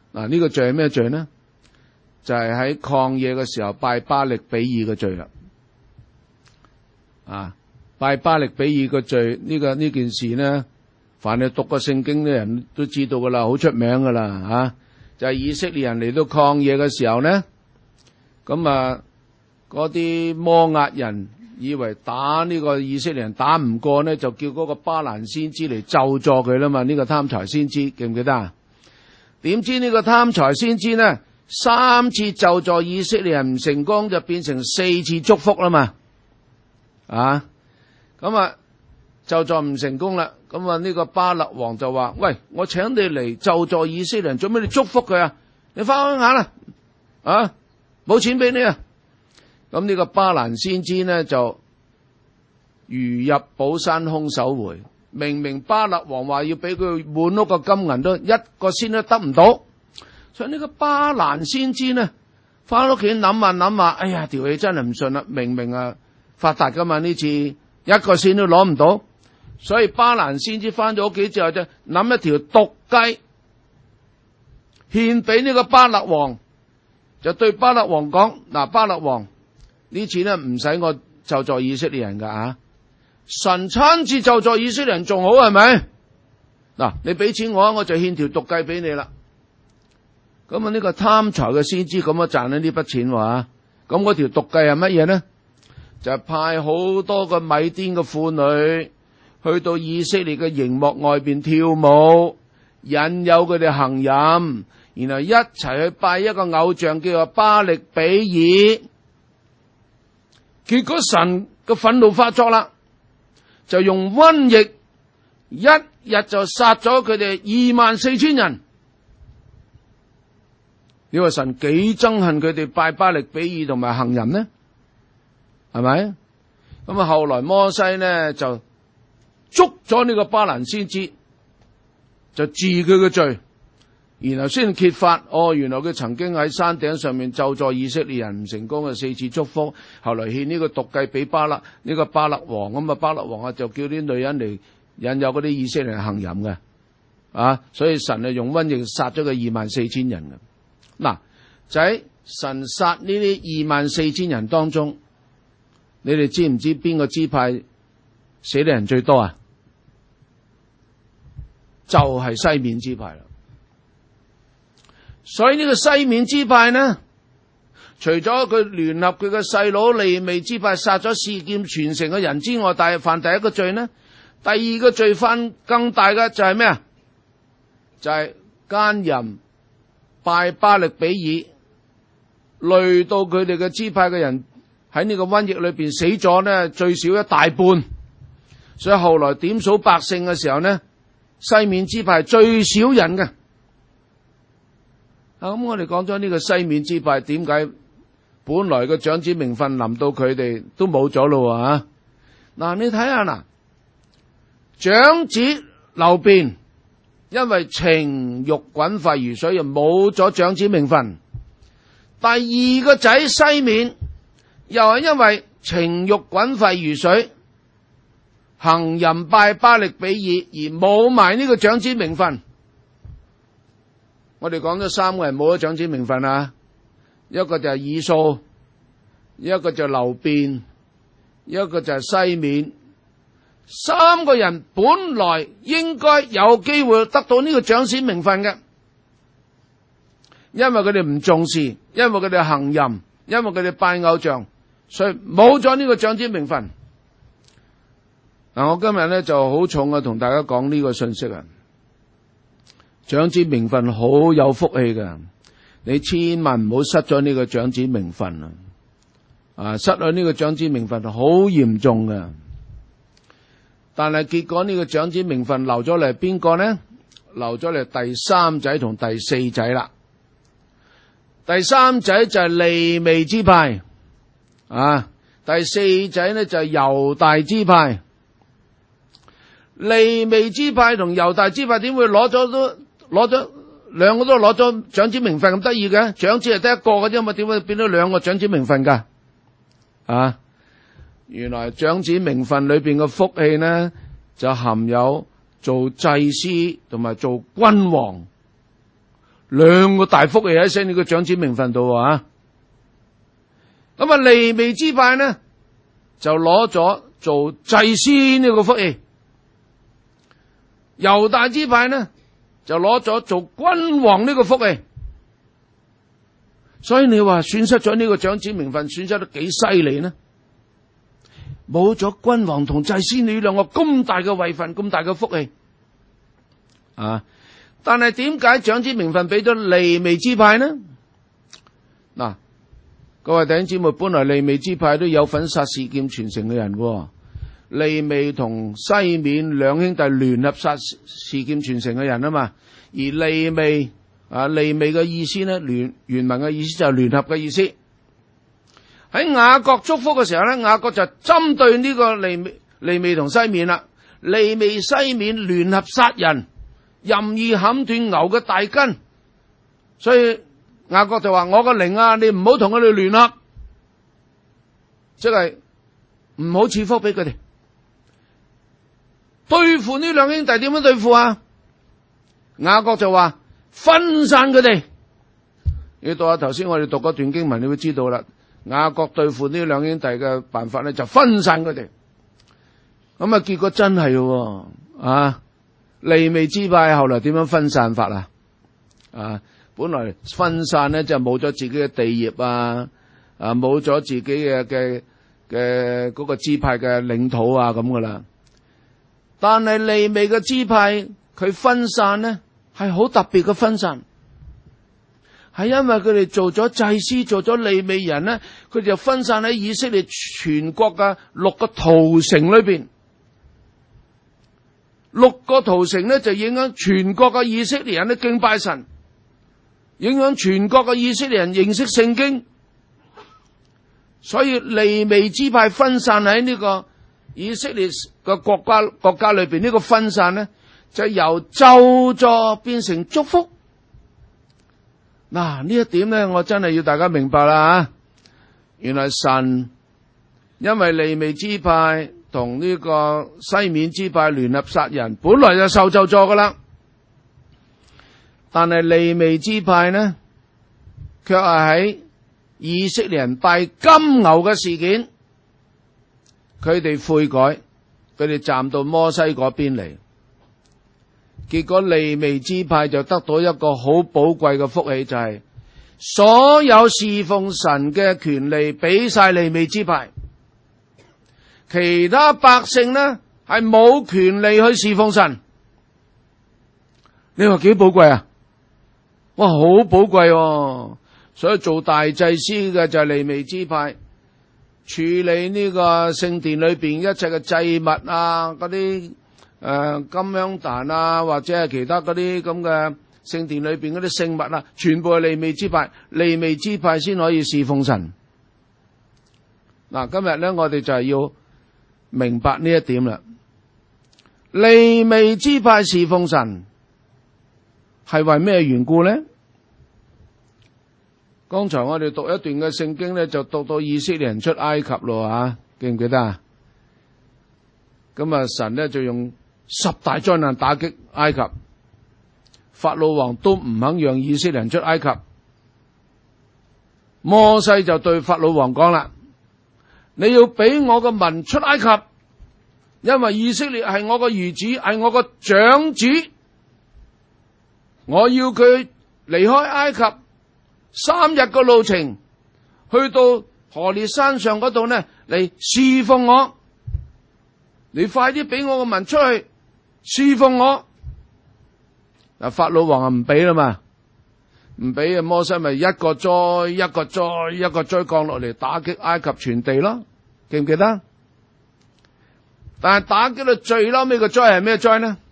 嗱，呢個罪係咩罪呢？就係喺曠野嘅時候拜巴力比爾嘅罪啦。啊，拜巴力比爾嘅罪呢個呢件事呢，凡係讀過聖經嘅人都知道噶啦，好出名噶啦吓。就係以色列人嚟到曠野嘅時候呢，咁啊嗰啲摩押人以為打呢個以色列人打唔過呢，就叫嗰個巴蘭先知嚟咒詛佢啦嘛。呢個貪財先知記唔記得啊？點知呢個貪財先知呢，三次咒詛以色列人唔成功，就變成四次祝福啦嘛。啊，咁啊咒詛唔成功啦，咁啊呢個巴勒王就話：喂，我請你嚟咒詛以色列人，做咩你祝福佢啊？你翻鄉下啦，啊，冇錢俾你啊！咁呢個巴蘭先知呢就如入寶山空手回，明明巴勒王話要俾佢滿屋個金銀，都一個仙都得唔到。所以呢個巴蘭先知呢，翻屋企諗下諗下，哎呀，條氣真係唔順啦！明明啊發達噶嘛，呢次一個仙都攞唔到，所以巴蘭先知翻咗屋企之後就諗一條毒計獻俾呢個巴勒王，就對巴勒王講：嗱，巴勒王，呢次呢唔使我咒詛以色列人噶啊，神親自咒詛以色列人仲好，係咪？嗱，你俾錢我，我就獻條毒計俾你啦。咁啊呢個貪財嘅先知咁樣賺咗呢筆錢喎，咁嗰條毒計係乜嘢呢？就係派好多個米甸嘅婦女去到以色列嘅營幕外邊跳舞，引誘佢哋行淫，然後一齊去拜一個偶像叫做巴力比爾。結果神嘅憤怒發作啦，就用瘟疫一日就殺咗佢哋二萬四千人。你話神幾憎恨佢哋拜巴力比爾同埋行淫呢？係咪？咁啊，後來摩西呢就捉咗呢個巴蘭先知，就治佢嘅罪，然後先揭發，哦，原來佢曾經喺山頂上面咒詛以色列人唔成功嘅四次祝福，後來獻呢個毒計俾巴勒呢、呢個巴勒王，咁啊巴勒王啊就叫啲女人嚟引誘嗰啲以色列人行淫嘅，啊，所以神啊用瘟疫殺咗佢二萬四千人嘅。嗱，就喺神殺呢啲二萬四千人當中，你哋知唔知邊個支派死的人最多啊？就係、是、西面支派啦。所以呢個西面支派呢，除咗佢聯合佢嘅細佬利未支派殺咗示劍全城嘅人之外，但係犯第一個罪呢，第二個罪犯更大嘅就係咩啊？就係、是、奸淫。拜巴力比爾，累到佢哋嘅支派嘅人喺呢個瘟疫裏邊死咗呢，最少一大半。所以後來點數百姓嘅時候呢，西面支派最少人嘅。啊，咁我哋講咗呢個西面支派點解本來個長子名分臨到佢哋都冇咗咯啊？嗱，你睇下嗱，長子流便。因為情欲滾沸如水，又冇咗長子名分。第二個仔西面又係因為情欲滾沸如水，行淫拜巴力比爾而冇埋呢個長子名分。我哋講咗三個人冇咗長子名分啊，一個就係以掃，一個就係流便，一個就係西面。三個人本來應該有機會得到呢個長子名分嘅，因為佢哋唔重視，因為佢哋行淫，因為佢哋拜偶像，所以冇咗呢個長子名分。嗱，我今日咧就好重啊，同大家講呢個信息啊，長子名分好有福氣嘅，你千萬唔好失咗呢個長子名分啊！啊，失咗呢個長子名分好嚴重嘅。但係結果呢個長子名分留咗嚟邊個呢？留咗嚟第三仔同第四仔啦。第三仔就係利未支派，啊，第四仔呢就係猶大支派。利未支派同猶大支派點會攞咗都攞咗兩個都攞咗長子名分咁得意嘅？長子係得一個嘅啫嘛，點會變咗兩個長子名分噶？啊！原來長子名分裏邊嘅福氣呢，就含有做祭司同埋做君王， 兩個大福氣喺聖呢個長子名分度啊。咁啊，利未支派呢就攞咗做祭司呢個福氣，猶大支派呢就攞咗做君王呢個福氣。所以你話損失咗呢個長子名分，損失得幾犀利呢？冇咗君王同祭司呢兩個咁大嘅位份，咁大嘅福氣啊！但係點解長子名分俾咗利未支派呢？嗱、啊，各位弟兄姊妹，本來利未支派都有份殺示劍傳承嘅人嘅，利未同西面兩兄弟聯合殺示劍傳承嘅人啊嘛，而利未啊利未嘅意思呢，聯原文嘅意思就係聯合嘅意思。喺雅各祝福嘅時候咧，雅各就針對呢個利未利未同西面啦，利未西面聯合殺人，任意砍斷牛嘅大筋，所以雅各就話：我個靈啊，你唔好同佢哋聯合，即係唔好賜福俾佢哋。對付呢兩兄弟點樣對付啊？雅各就話分散佢哋。你讀下頭先我哋讀嗰段經文，你會知道啦。雅各對付呢兩兄弟嘅辦法咧，就分散佢哋。咁啊，結果真係嘅，啊，利未支派後來點樣分散法啊？啊，本來分散咧就冇咗自己嘅地業啊，啊，冇咗自己嘅嘅嘅嗰個支派嘅領土啊咁噶啦。但係利未嘅支派佢分散咧係好特別嘅分散。係因為佢哋做咗祭司，做咗利未人呢，佢哋就分散喺以色列全國嘅六個屠城裏邊。六個屠城呢就影響全國嘅以色列人都敬拜神，影響全國嘅以色列人認識聖經。所以利未支派分散喺呢個以色列嘅國家國家裏邊，呢個分散呢就由咒詛變成祝福。嗱，呢一點咧，我真係要大家明白啦吓。原來神因為利未支派同呢個西面支派聯合殺人，本來就受咒詛噶啦。但係利未支派呢，卻係喺以色列人拜金牛嘅事件，佢哋悔改，佢哋站到摩西嗰邊嚟。結果利未支派就得到一個好寶貴嘅福氣，就係、是、所有侍奉神嘅權利俾晒利未支派，其他百姓呢係冇權利去侍奉神。你話幾寶貴啊？哇，好寶貴喎！所以做大祭司嘅就係利未支派，處理呢個聖殿裏邊一切嘅祭物啊，嗰啲。誒、呃，金香壇啊，或者係其他嗰啲咁嘅聖殿裏邊嗰啲聖物啊，全部係利未支派，利未支派先可以侍奉神。嗱，今日咧我哋就係要明白呢一點啦。利未支派侍奉神係為咩緣故咧？剛才我哋讀一段嘅聖經咧，就讀到以色列人出埃及咯，啊，記唔記得啊？咁啊，神咧就用十大災難打擊埃及，法老王都唔肯讓以色列人出埃及。摩西就對法老王講啦：你要俾我個民出埃及，因為以色列係我個兒子，係我個長子，我要佢離開埃及三日個路程，去到何烈山上嗰度呢嚟侍奉我。你快啲俾我個民出去侍奉我。嗱，法老王啊唔俾啦嘛，唔俾啊，摩西咪一個災一個災一個災降落嚟打擊埃及全地咯，記唔記得？但係打擊到最嬲尾個災係咩災呢？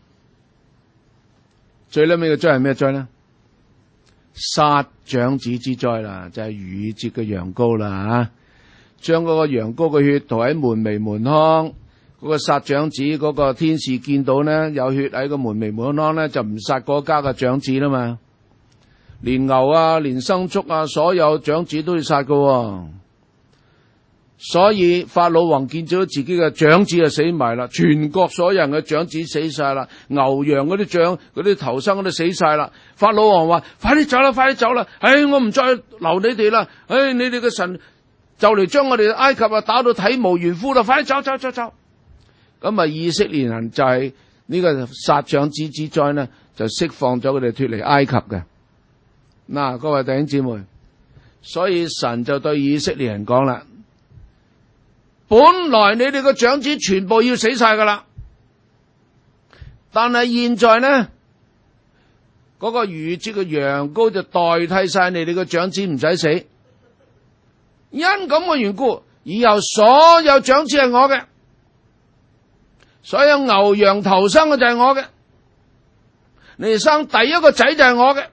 最嬲尾個災係咩災呢？殺長子之災啦，就係逾越節嘅羊羔啦吓，將嗰個羊羔嘅血塗喺門楣門框。嗰個殺長子嗰個天使見到呢有血喺個門楣門框呢，就唔殺嗰家嘅長子啦嘛，連牛啊連牲畜啊所有長子都要殺㗎。 所以法老王見到自己嘅長子就死埋啦，全國所有人嘅長子死晒啦，牛羊嗰啲長嗰啲頭生嗰啲死晒啦。法老王話：快啲走啦，快啲走啦！唉、哎，我唔再留你哋啦！唉、哎，你哋嘅神就嚟將我哋埃及啊打到體無完膚啦！快啲走走走走！咁啊，以色列人就係呢個殺長子之災呢，就釋放咗佢哋脫離埃及嘅。嗱，各位弟兄姊妹，所以神就對以色列人講啦。本來你哋個長子全部要死晒噶啦，但係現在呢，嗰個逾節嘅羊羔就代替晒你哋個長子唔使死。因咁嘅緣故，以後所有長子係我嘅，所有牛羊頭生嘅就係我嘅，你哋生第一個仔就係我嘅。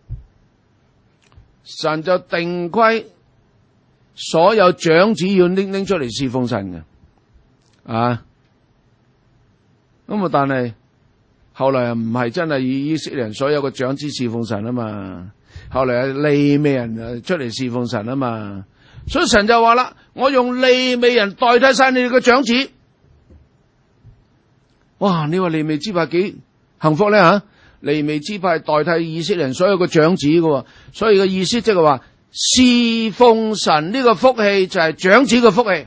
神就定規。所有長子要拎拎出嚟侍奉神嘅，啊，咁啊，但係後來又唔係真係以以色列人所有嘅長子侍奉神啊嘛，後來係利未人出嚟侍奉神啊嘛，所以神就話啦：我用利未人代替晒你哋嘅長子。哇！你話利未支派幾幸福咧吓？利未支派代替以色列人所有嘅長子嘅，所以嘅意思即係話。侍奉神呢個福氣就係長子嘅福氣。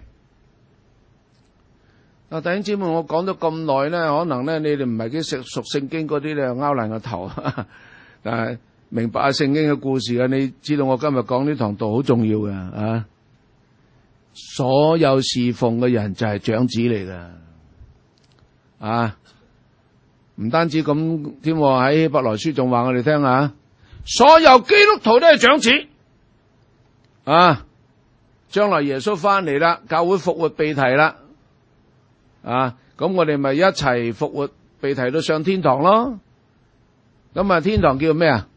啊，弟兄姊妹，我講咗咁耐咧，可能咧你哋唔係幾熟熟聖經嗰啲咧，拗爛個頭。但係明白啊聖經嘅故事啊，你知道我今日講呢堂道好重要嘅啊。所有侍奉嘅人就係長子嚟㗎，啊，唔單止咁添，喺希伯來書仲話我哋聽下，所有基督徒都係長子。啊！將來耶穌翻嚟啦，教會復活被提啦，啊！咁我哋咪一齊復活被提到上天堂咯。咁啊，天堂叫咩啊？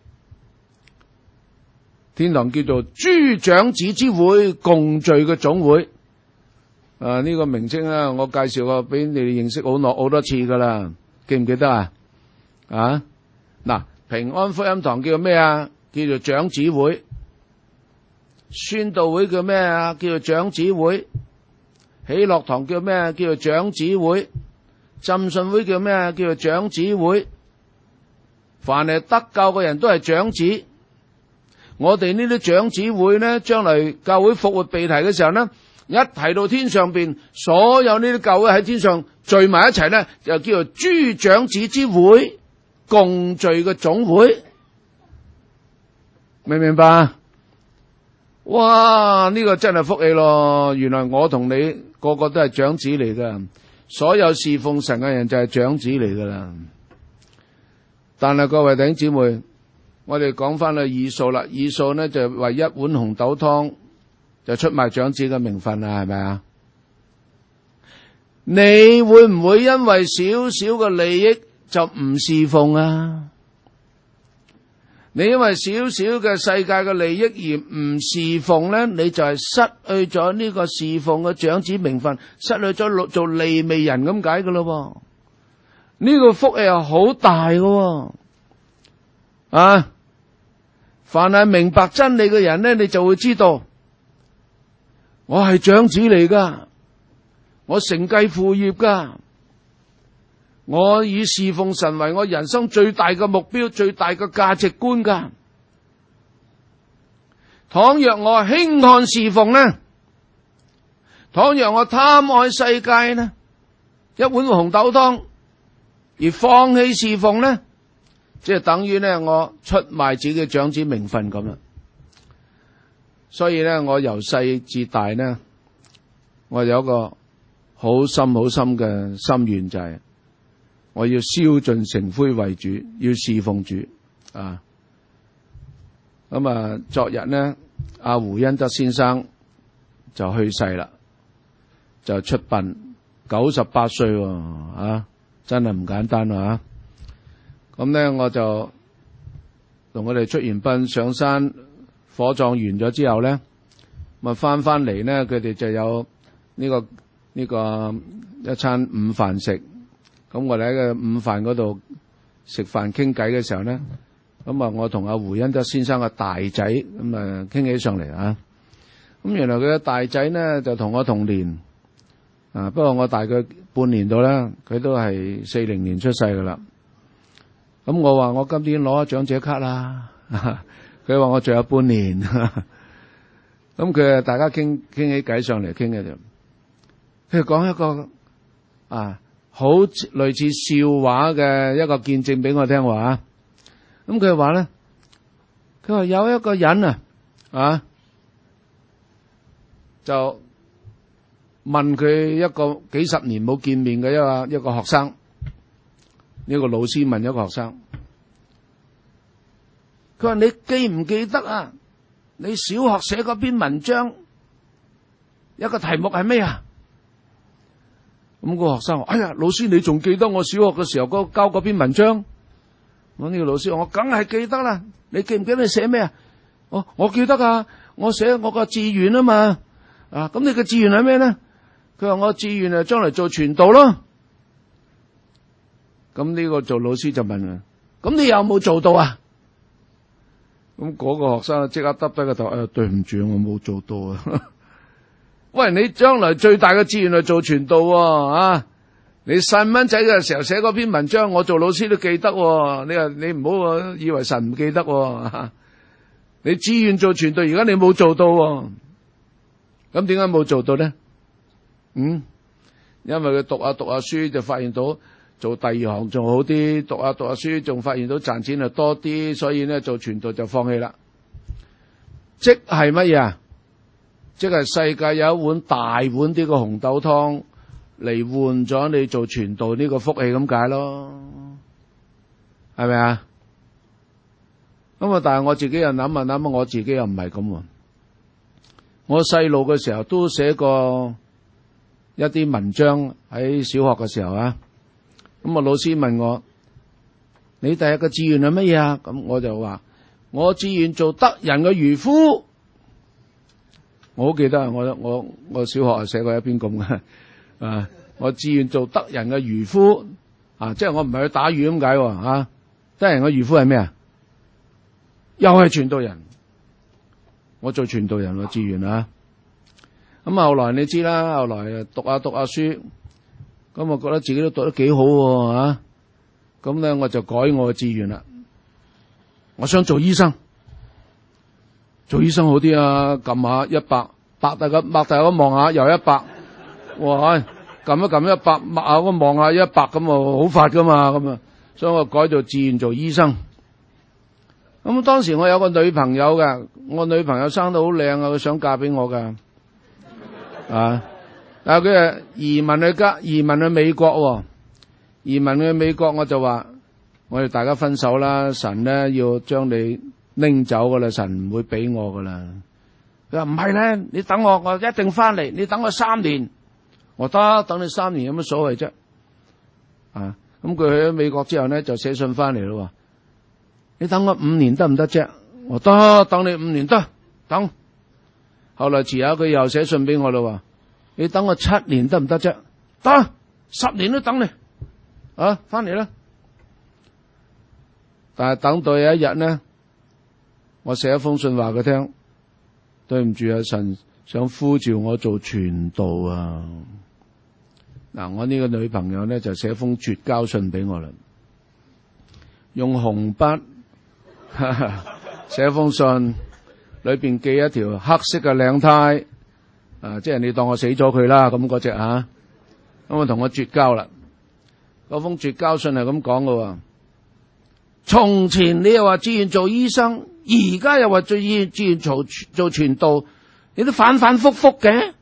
天堂叫做諸長子之會，共聚嘅總會。啊，呢個名稱啊，我介紹過俾你哋認識好多好多次噶啦，記唔記得啊？啊！嗱，平安福音堂叫咩啊？叫做長子會。宣道會叫咩啊？叫做長子會。喜樂堂叫咩啊？叫做長子會。浸信會叫咩啊？叫做長子會。凡係得救嘅人都係長子。我哋呢啲長子會呢，將來教會復活被提嘅時候呢，一提到天上邊所有呢啲教會喺天上聚埋一齊呢，就叫做諸長子之會，共聚嘅總會。明唔明白？哇！呢個真係福氣咯！原來我同你個個都係長子嚟噶，所有侍奉神嘅人就係長子嚟噶啦。但係各位弟兄姊妹，我哋講翻去以掃啦，以掃呢就為一碗紅豆湯就出賣長子嘅名分啦，係咪啊？你會唔會因為少少嘅利益就唔侍奉啊？你因為少少嘅世界嘅利益而唔侍奉咧，你就係失去咗呢個侍奉嘅長子名分，失去咗做利未人咁解噶咯。呢個福氣係好大嘅，啊！凡係明白真理嘅人咧，你就會知道，我係長子嚟噶，我承繼父業噶。我以侍奉神為我人生最大嘅目標，最大嘅價值觀噶。倘若我輕看侍奉呢，倘若我貪愛世界呢，一碗紅豆湯而放棄侍奉呢，即係等於呢我出賣自己嘅長子名分咁啦。所以呢，我由細至大呢，我有一個好深好深嘅心願，就係我要燒盡成灰為主，要侍奉主啊！咁啊，昨日呢，阿胡恩德先生就去世啦，就出殯，九十八歲啊，真係唔簡單啊！咁咧，我就同佢哋出完殯上山，火葬完咗之後咧，咪翻翻嚟咧，佢哋就有呢個呢個一餐午飯食。咁我哋喺個午飯嗰度食飯傾偈嘅時候咧，咁啊，我同阿胡恩德先生嘅大仔咁啊傾起上嚟啊， 咁原來佢嘅大仔呢就同我同年，啊，不過我大概半年到啦，佢都係四零年出世噶啦。咁我話我今年攞咗長者卡啦，佢話我仲有半年。咁佢大家傾傾起偈上嚟傾嘅就，佢講一個啊好類似笑話嘅一個見證俾我聽話。咁佢話咧，佢話有一個人啊啊。就問佢一個幾十年冇見面嘅一個一個學生，呢個老師問一個學生，佢話你記唔記得啊？你小學寫嗰篇文章，一個題目係咩啊？咁個學生話：哎呀，老師你仲記得我小學嘅時候嗰交嗰篇文章？我呢個老師話：我梗係記得啦。你記唔記得你寫咩啊？哦，我記得啊，我寫我個志願啊嘛。啊，咁你嘅志願係咩咧？佢話我志願係將來做傳道咯。咁呢個做老師就問啦：咁你有冇做到啊？咁嗰個學生即刻耷低個頭，誒，對唔住，我冇做到啊！喂，你將來最大嘅志願係做傳道喎，啊！你細蚊仔嘅時候寫嗰篇文章，我做老師都記得喎。你話你唔好以為神唔記得喎。你志願做傳道，而家你冇做到喎。咁點解冇做到咧？嗯，因為佢讀下讀下書就發現到做第二行仲好啲，讀下讀下書仲發現到賺錢就多啲，所以咧做傳道就放棄啦。即係乜嘢啊？即係世界有一碗大碗啲嘅紅豆湯嚟換咗你做傳道呢個福氣咁解咯，係咪啊？咁啊，但係我自己又諗下諗下，我自己又唔係咁。我細路嘅時候都寫過一啲文章，喺小學嘅時候啊，咁啊老師問我：你第一個志願係乜嘢啊？咁我就話：我志願做德人嘅漁夫。我好記得，我我我小學係寫過一篇咁嘅啊，我志願做德人嘅漁夫啊，即係我唔係去打魚咁解啊。德人嘅漁夫係咩啊？又係傳道人。我做傳道人嘅志願啊，咁後來你知啦，後來讀下讀下書，咁我覺得自己都讀得幾好喎，咁咧我就改我嘅志願啦。我想做醫生，做醫生好啲啊！撳下一百，擘大個擘大個望下又一百，哇！撳一撳一百，擘下個望下一百，咁啊好發噶嘛，咁啊，所以我改做志願做醫生。咁當時我有個女朋友嘅，我女朋友生得好靚啊，佢想嫁俾我噶，啊！但係佢係移民去加移民去美國喎，移民去美國我就話：我哋大家分手啦，神咧要將你拎走噶啦，神唔會俾我噶啦。佢話唔係咧，你等我，我一定翻嚟，你等我三年。我得，等你三年有乜所謂啫？啊！咁佢去咗美國之後咧，就寫信翻嚟咯。你等我五年得唔得啫？我得，等你五年得，等。後來遲下佢又寫信俾我咯。你等我七年得唔得啫？得，十年都等你。啊，翻嚟啦。但係等到有一日呢，我寫一封信話佢聽，對唔住啊，神想呼召我做傳道啊。嗱，我呢個女朋友呢，就寫封絕交信俾我啦，用紅筆寫封信，裏邊寄一條黑色嘅領呔，啊，即係你當我死咗佢啦，咁嗰隻啊，咁我同我絕交啦。嗰封絕交信係咁講嘅，從前你又話志願做醫生，而家又話志願志願做做傳道，你都反反复复嘅。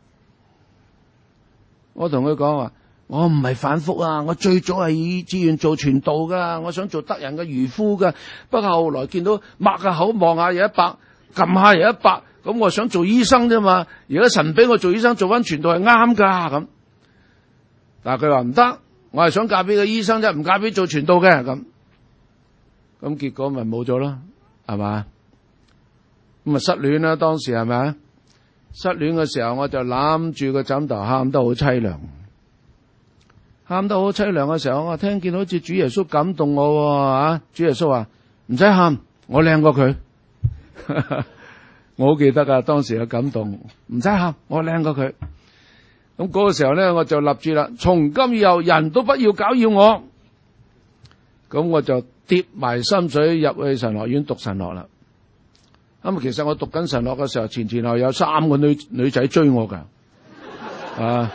我同佢講話，我唔係反复啊，我最早係以志願做傳道噶，我想做德人嘅漁夫噶。不過後來見到擘下口望下有一百，撳下有一百，咁我想做醫生啫嘛。而家神俾我做醫生，做翻傳道係啱噶咁。但係佢話唔得，我係想嫁俾個醫生啫，唔嫁俾做傳道嘅咁。咁結果咪冇咗咯，係嘛？咁啊失戀啦，當時係咪啊？失戀嘅時候我就攬住個枕頭喊得好淒涼。喊得好淒涼嘅時候，我聽見好似主耶穌感動我啊！主耶穌話唔使喊，我靚過佢。 我好記得噶，當時嘅感動，唔使喊，我靚過佢。咁嗰個時候咧，我就立住啦，從今以後人都不要攪擾我。咁我就跌埋心水入去神學院讀神學啦。咁其實我讀緊神學嘅時候，前前後有三個女女仔追我噶，啊，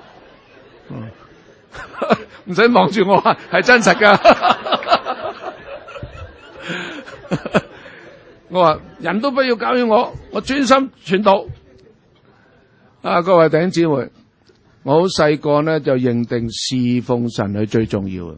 唔使望住我，係真實噶。我話人都不要搞擾我，我專心傳道。啊，各位弟兄姊妹，我好細個呢就認定侍奉神係最重要嘅，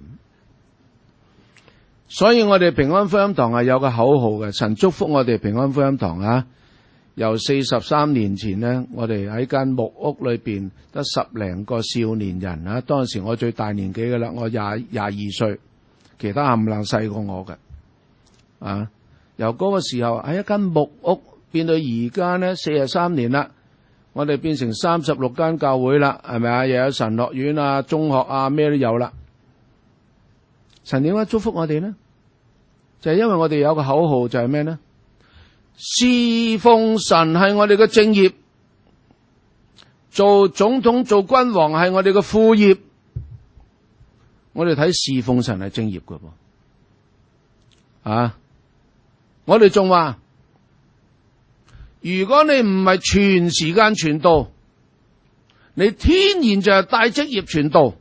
所以我哋平安福音堂係有個口號嘅，神祝福我哋平安福音堂啊！由四十三年前呢，我哋喺間木屋裏邊得十零個少年人啊，當時我最大年紀嘅啦，我廿廿二歲，其他冚唪唥細過我嘅啊。由嗰個時候喺一間木屋變到而家呢四十三年啦，我哋變成三十六間教會啦，係咪啊？又有神學院啊、中學啊，咩都有啦。神點解祝福我哋呢？就係因為我哋有個口號，就係咩呢？侍奉神係我哋嘅正業，做總統、做君王係我哋嘅副業。我哋睇侍奉神係正業㗎噃，啊！我哋仲話，如果你唔係全時間傳道，你天然就係帶職業傳道。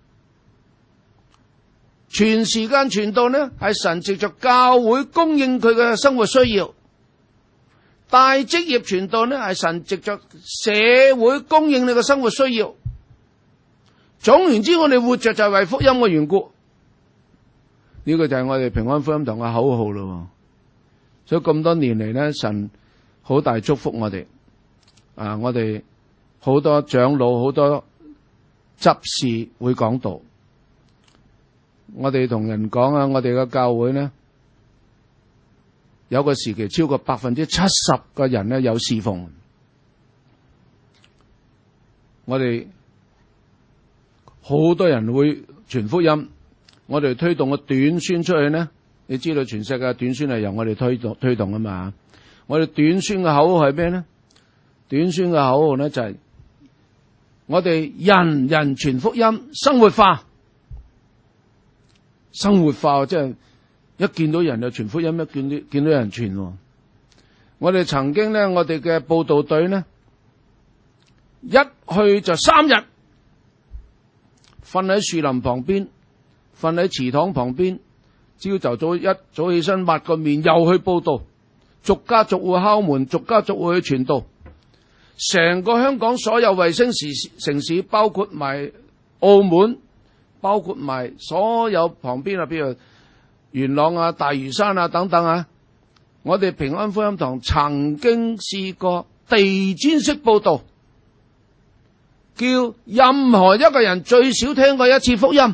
全時間傳道呢，係神藉着教會供應佢嘅生活需要；帶職業傳道呢，係神藉着社會供應你嘅生活需要。總言之，我哋活着就係為福音嘅緣故。呢個就係我哋平安福音堂嘅口號咯。所以咁多年嚟呢，神好大祝福我哋。啊，我哋好多長老、好多執事會講道。我哋同人講啊，我哋嘅教會呢，有個時期超過百分之七十個人呢有侍奉。我哋好多人會傳福音，我哋推動個短宣出去呢，你知道全世界短宣係由我哋推動推動啊嘛。我哋短宣嘅口號係咩呢？短宣嘅口號呢就係我哋人人傳福音，生活化。生活化即係一見到人就傳福音，一見到見到人傳。我哋曾經呢，我哋嘅佈道隊呢，一去就三日，瞓喺樹林旁邊，瞓喺祠堂旁邊，朝頭早一早起身抹個面，又去佈道，逐家逐戶敲門，逐家逐戶去傳道。成個香港所有衛星市城市，包括埋澳門，包括埋所有旁邊啊，譬如元朗啊、大嶼山啊等等啊，我哋平安福音堂曾經試過地氈式佈道，叫任何一個人最少聽過一次福音。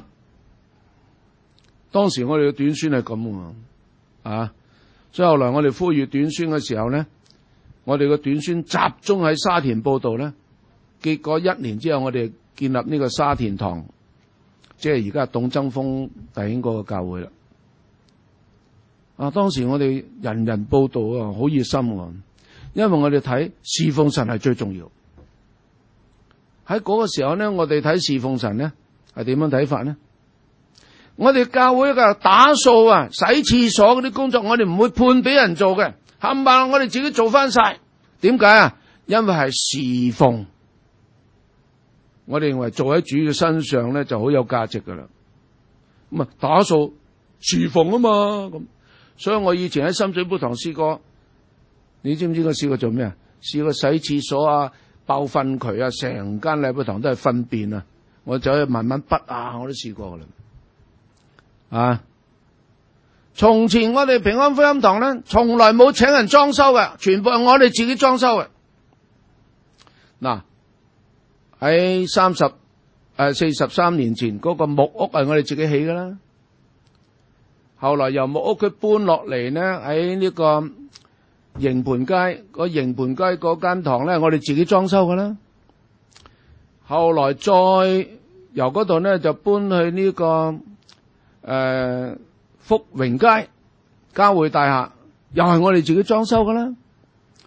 當時我哋嘅短宣係咁啊，所以後來我哋呼籲短宣嘅時候呢，我哋嘅短宣集中喺沙田佈道呢，結果一年之後我哋建立呢個沙田堂。即係而家董增峰弟兄嗰個教會啦。啊，當時我哋人人佈道啊，好熱心啊，因為我哋睇侍奉神係最重要。喺嗰個時候呢，我哋睇侍奉神呢係點樣睇法呢？我哋教會嘅打掃啊、洗廁所嗰啲工作，我哋唔會判俾人做嘅，冚唪唥我哋自己做翻晒。點解啊？因為係侍奉。我哋認為做喺主嘅身上咧就好有價值噶啦，咁啊打掃廚房啊嘛，咁所以我以前喺深水埗堂試過，你知唔知我試過做咩啊？試過洗廁所啊、爆糞渠啊，成間禮寶堂都係糞便啊，我走去慢慢筆啊，我都試過噶啦。啊，從前我哋平安福音堂咧，從來冇請人裝修嘅，全部係我哋自己裝修嘅。嗱。喺三十誒四十三年前嗰個木屋係我哋自己起噶啦，後來由木屋佢搬落嚟呢，喺呢個營盤街個營盤街嗰間堂咧，我哋自己裝修噶啦。後來再由嗰度呢就搬去呢個誒福榮街嘉匯大廈，又係我哋自己裝修噶啦。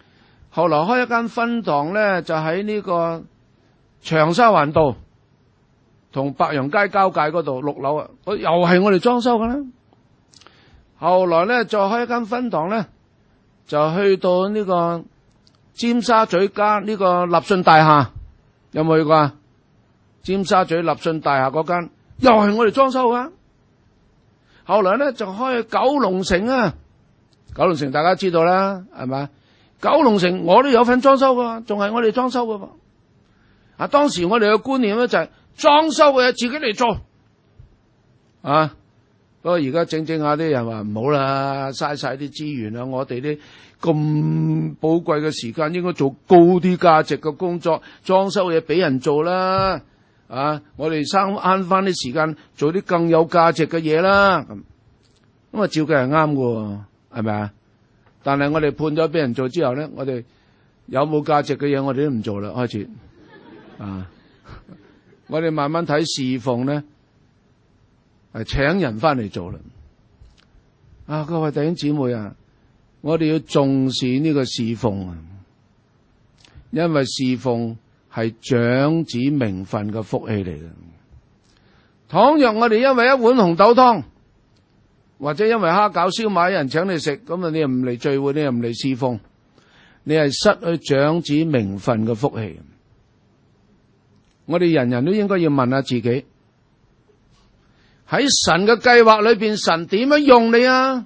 後來開一間分堂咧，就喺呢個長沙灣道同白楊街交界嗰度六樓啊，又係我哋裝修㗎啦。後來咧再開一間分堂咧，就去到呢個尖沙咀加呢個立信大廈，有冇去過啊？尖沙咀立信大廈嗰間又係我哋裝修㗎。後來咧就開去九龍城啊，九龍城大家知道啦，係咪？九龍城我都有份裝修㗎，仲係我哋裝修㗎噃。啊，當時我哋嘅觀念咧就係裝修嘅嘢自己嚟做，啊，不過而家整整下啲人話唔好啦，嘥晒啲資源啦，我哋啲咁寶貴嘅時間應該做高啲價值嘅工作，裝修嘢俾人做啦，啊，我哋生慳翻啲時間做啲更有價值嘅嘢啦，咁咁啊照計係啱嘅，係咪啊？但係我哋判咗俾人做之後咧，我哋有冇價值嘅嘢我哋都唔做啦，開始啊，我哋慢慢睇侍奉咧，係請人翻嚟做啦。啊，各位弟兄姊妹啊，我哋要重視呢個侍奉啊，因為侍奉係長子名分嘅福氣嚟嘅。倘若我哋因為一碗紅豆湯，或者因為蝦餃燒賣有人請你食，咁啊你又唔嚟聚會，你又唔嚟侍奉，你係失去長子名分嘅福氣。我哋人人都應該要問下自己，喺神嘅計劃裏邊，神點樣用你啊？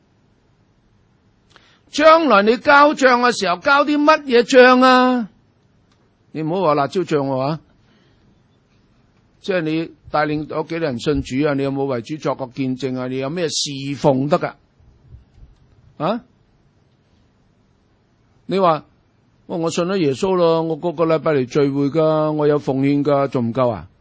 將來你交賬嘅時候，交啲乜嘢賬啊？你唔好話辣椒醬喎，即係你帶領咗幾多人信主啊？你有冇為主作個見證啊？你有咩侍奉得噶？啊？你話我我信咗耶穌咯，我個個禮拜嚟聚會噶，我有奉獻噶，仲唔夠啊？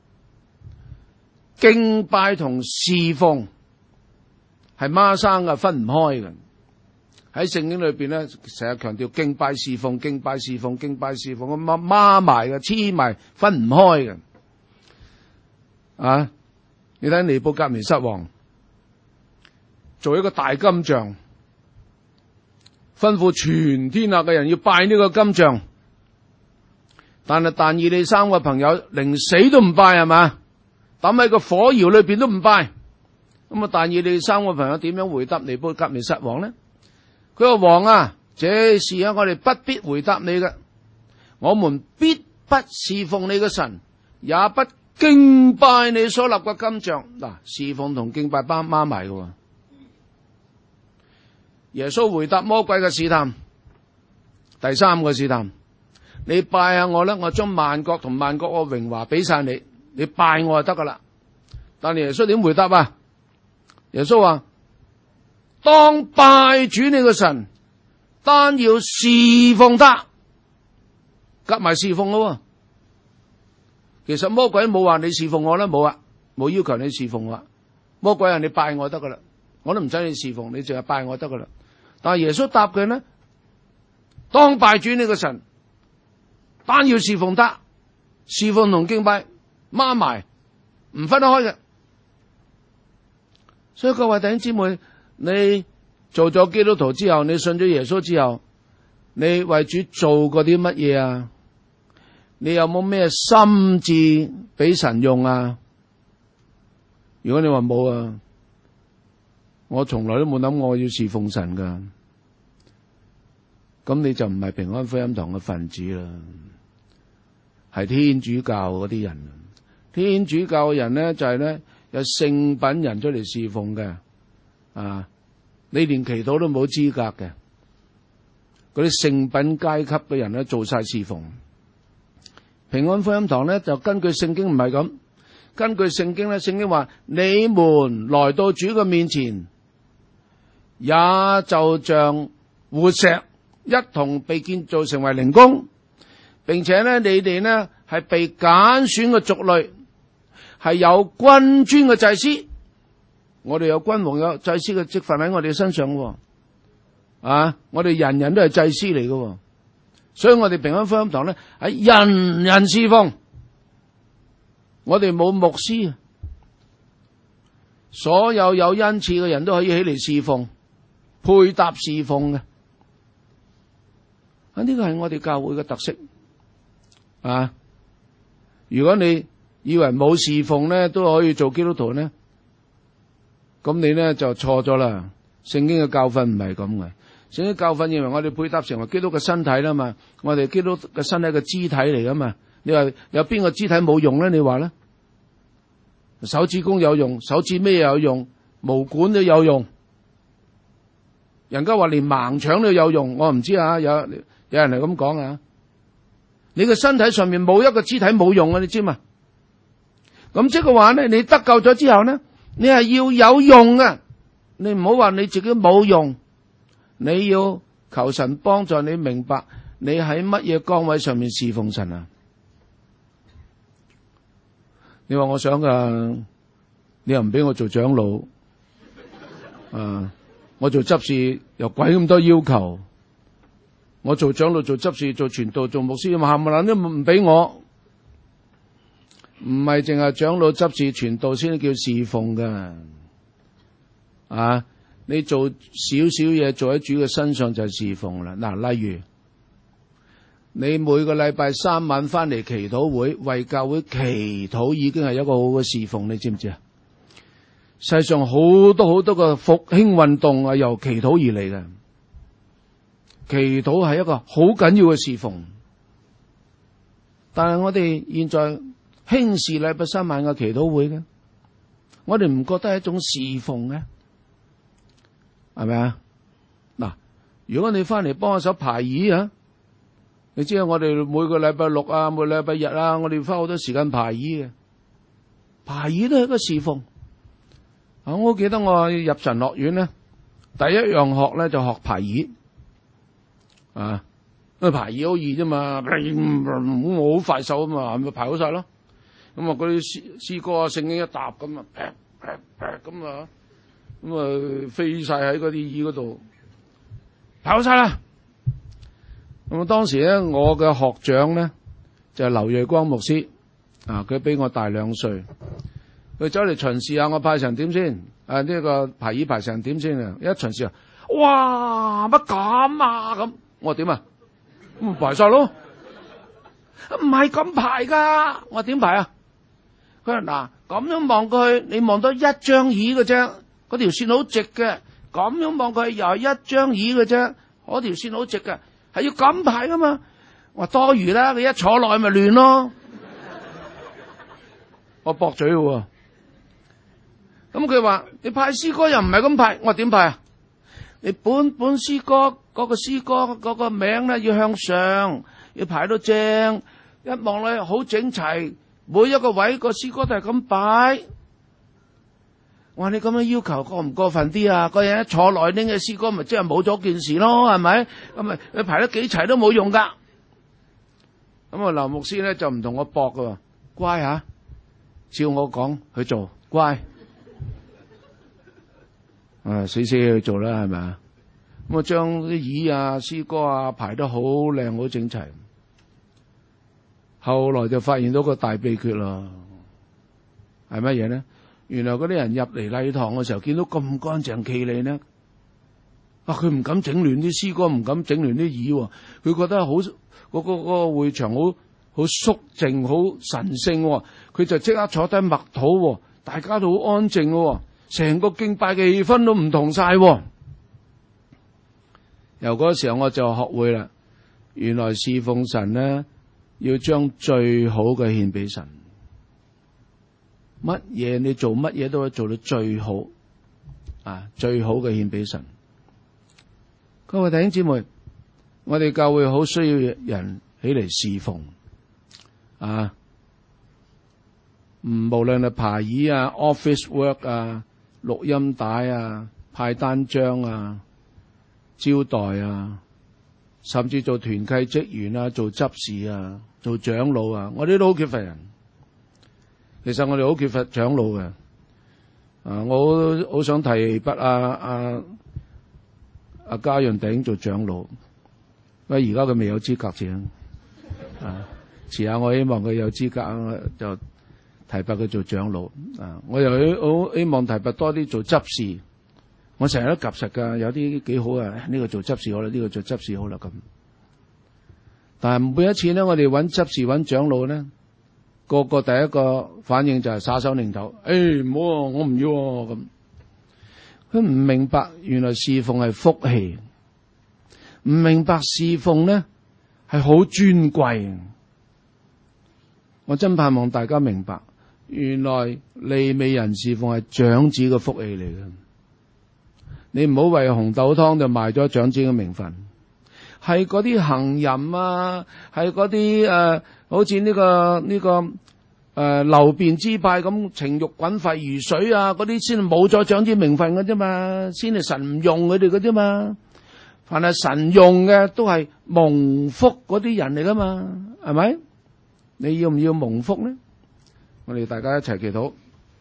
敬拜同侍奉係孖生噶，分唔開嘅。喺聖經裏邊咧，成日強調敬拜侍奉、敬拜侍奉、敬拜侍奉，咁孖孖埋嘅，黐埋，分唔開嘅。啊！你睇尼布甲尼撒王做一個大金像，吩咐全天下嘅人要拜呢個金像，但係但以理三個朋友寧死都唔拜，係嘛？抌喺個火窯裏邊都唔拜。咁啊，但以理三個朋友點樣回答尼布甲尼撒王呢？佢話：王啊，這事啊，我哋不必回答你嘅，我們必不侍奉你嘅神，也不敬拜你所立嘅金像。嗱，侍奉同敬拜孖孖埋嘅。耶穌回答魔鬼嘅試探，第三個試探，你拜下我啦，我將萬國同萬國嘅榮華俾晒你，你拜我就得噶啦。但係耶穌點回答啊？耶穌話：當拜主你個神，單要侍奉他，夾埋侍奉咯。其實魔鬼冇話你侍奉我啦，冇啊，冇要求你侍奉我。魔鬼話你拜我得噶啦，我都唔使你侍奉，你淨係拜我得噶啦。但係耶穌答佢呢：當拜主你個神，單要侍奉他，侍奉同敬拜孖埋，唔分得開嘅。所以各位弟兄姊妹，你做咗基督徒之後，你信咗耶穌之後，你為主做過啲乜嘢啊？你有冇咩心志俾神用啊？如果你話冇啊，我從來都冇諗我要侍奉神噶，咁你就唔係平安福音堂嘅分子啦，係天主教嗰啲人。天主教嘅人咧就係、是、咧有聖品人出嚟侍奉嘅，啊，你連祈禱都冇資格嘅，嗰啲聖品階級嘅人咧做晒侍奉。平安福音堂咧就根據聖經唔係咁，根據聖經咧，聖經話你們來到主嘅面前，也就像活石一同被建造成為靈宮，並且咧你哋呢係被揀選嘅族類，係有君尊嘅祭司。我哋有君王有祭司嘅職分喺我哋身上喎，啊，我哋人人都係祭司嚟嘅。所以我哋平安福音堂咧喺人人侍奉，我哋冇牧師，所有有恩賜嘅人都可以起嚟侍奉，配搭侍奉嘅。 啊，呢個係我哋教會嘅特色啊！如果你以為冇侍奉咧都可以做基督徒咧，咁你咧就錯咗啦。聖經嘅教訓唔係咁嘅。聖經教訓認為我哋配搭成為基督嘅身體啦嘛，我哋基督嘅身體嘅肢體嚟噶嘛。你話有邊個肢體冇用咧？你話咧？手指公有用，手指尾有用，毛管都有用。人家話連盲腸都有用，我唔知啊。有有人係咁講啊。你嘅身體上面冇一個肢體冇用啊，你知嘛？咁即係話咧，你得救咗之後咧，你係要有用嘅。你唔好話你自己冇用，你要求神幫助你明白你喺乜嘢崗位上面侍奉神啊。你話我想噶，你又唔俾我做長老，啊，我做執事又鬼咁多要求，我做長老、做執事、做傳道、做牧師，冚唪唥都唔俾我。唔係淨係長老、執事、傳道先叫侍奉噶，啊，你做少少嘢做喺主嘅身上就係侍奉啦。嗱，例如你每個禮拜三晚翻嚟祈禱會，為教會祈禱已經係一個好嘅侍奉，你知唔知啊？世上好多好多個復興運動啊，由祈禱而嚟嘅。祈禱係一個好緊要嘅侍奉，但係我哋現在輕視禮拜三晚嘅祈禱會嘅，我哋唔覺得係一種侍奉嘅，係咪啊？嗱，如果你翻嚟幫手排椅啊，你知啊，我哋每個禮拜六啊，每個禮拜日啊，我哋花好多時間排椅嘅，排椅都係一個侍奉。啊，我記得我入神學院咧，第一樣學咧就學排椅，啊，因為排椅好易啫嘛，我好快手啊嘛，咪排好晒咯。咁啊，嗰啲詩詩歌啊、聖經一搭咁啊，啪啪啪咁啊，咁啊飛晒喺嗰啲椅嗰度，排好晒啦。咁啊，當時咧，我嘅學長咧就係劉瑞光牧師，啊，佢比我大兩歲，佢走嚟巡視下我排成點先，啊，呢個排椅排成點先啊，一巡視啊，哇，乜咁啊咁，我話點啊，咁排晒咯，唔係咁排噶，我話點排啊？佢話嗱，咁樣望過去，你望到一張椅嘅啫，嗰條線好直嘅，咁樣望過去又係一張椅嘅啫，嗰條線好直嘅。係要咁排噶嘛？我話多餘啦，你一坐落去咪亂咯。我駁嘴喎。咁佢話你派詩歌又唔係咁派，我話點派啊？你本本詩歌嗰個詩歌嗰個名咧要向上，要排到正，一望落去好整齊，每一個位個詩歌都係咁擺。我話你咁樣要求過唔過分啲啊？個人一坐落去拎嘅詩歌咪即係冇咗件事咯，係咪？咁咪你排得幾齊都冇用噶。咁啊，劉牧師咧就唔同我駁噶，乖吓、啊，照我講去做，乖。啊，死死去做啦，係咪啊？咁啊，將啲椅啊、詩歌啊排得好靚、好整齊。後來就發現到個大秘訣啦，係乜嘢呢？原來嗰啲人入嚟禮堂嘅時候，見到咁乾淨企理呢，啊，佢唔敢整亂啲詩歌，唔敢整亂啲椅，佢覺得好嗰個嗰個會場好好肅靜、好神聖，佢就即刻坐低默禱，大家都好安靜，成個敬拜嘅氣氛都唔同晒。由嗰時候我就學會啦，原來侍奉神呢，要將最好嘅獻俾神。乜嘢你做乜嘢都可以做到最好，啊，最好嘅獻俾神。各位弟兄姊妹，我哋教會好需要人起嚟侍奉，啊，唔無論係排椅啊、office work 啊、錄音帶啊、派單張啊、招待啊，甚至做團契職員啊、做執事啊、做長老啊，我哋都好缺乏人。其實我哋好缺乏長老嘅，啊，我好好想提筆啊啊阿嘉潤弟兄做長老，因為而家佢未有資格啫，啊，遲下我希望佢有資格就提拔佢做長老，啊，我又好希望提拔多啲做執事，我成日都及實噶，有啲幾好啊，呢個做執事好啦，呢個做執事好啦咁， 但係每一次咧，我哋揾執事揾長老咧，個個第一個反應就係耍手擰頭，誒唔好啊，我唔要咁。佢唔明白原來侍奉係福氣，唔明白侍奉咧係好尊貴。我真盼望大家明白，原來利未人侍奉係長子嘅福氣嚟嘅。你唔好為紅豆湯就賣咗長子嘅名分。係嗰啲行淫啊，係嗰啲誒，好似呢、這個呢、這個誒、呃、流便支派咁情欲滾沸如水啊，嗰啲先係冇咗長子名分嘅啫嘛，先係神唔用佢哋嘅啫嘛。凡係神用嘅都係蒙福嗰啲人嚟噶嘛，係咪？你要唔要蒙福呢？我哋大家一齊祈禱。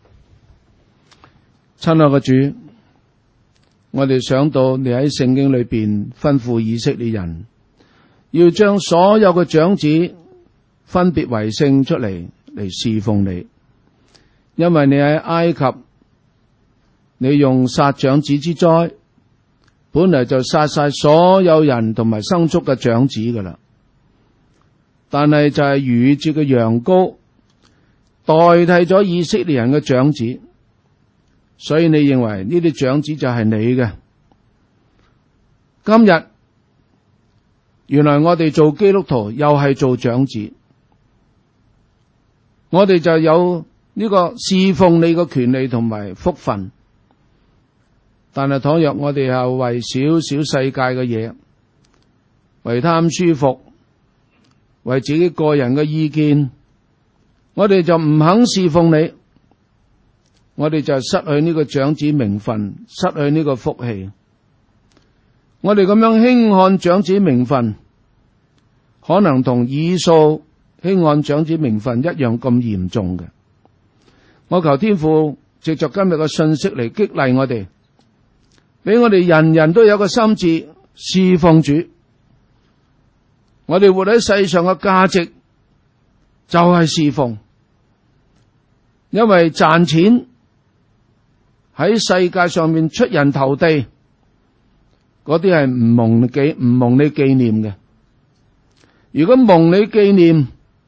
親愛嘅主，我哋想到你喺聖經裏邊吩咐以色列人，要將所有嘅長子分別為聖出嚟嚟侍奉你，因為你喺埃及，你用殺長子之災，本嚟就殺晒所有人同埋牲畜嘅長子噶啦，但係就係逾越節嘅羊羔代替咗以色列人嘅長子。所以你認為呢啲長子就係你嘅。今日原來我哋做基督徒又係做長子，我哋就有呢個侍奉你嘅權利同埋福分。但係倘若我哋係為少少世界嘅嘢，為貪舒服，為自己個人嘅意見，我哋就唔肯侍奉你，我哋就失去呢個長子名分，失去呢個福氣。我哋咁樣輕看長子名分，可能同以掃輕看長子名分一樣咁嚴重嘅。我求天父藉着今日嘅信息嚟激勵我哋，俾我哋人人都有個心志侍奉主。我哋活喺世上嘅價值就係侍奉，因為賺錢喺世界上面出人頭地，嗰啲係唔蒙你紀唔蒙你紀念嘅。如果蒙你紀念，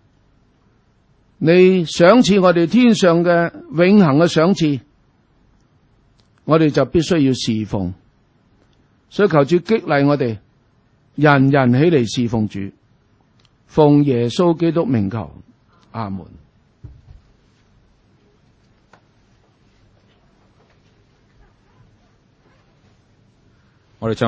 你賞賜我哋天上嘅永恆嘅賞賜，我哋就必須要侍奉。所以求主激勵我哋，人人起嚟侍奉主，奉耶穌基督名求，阿門。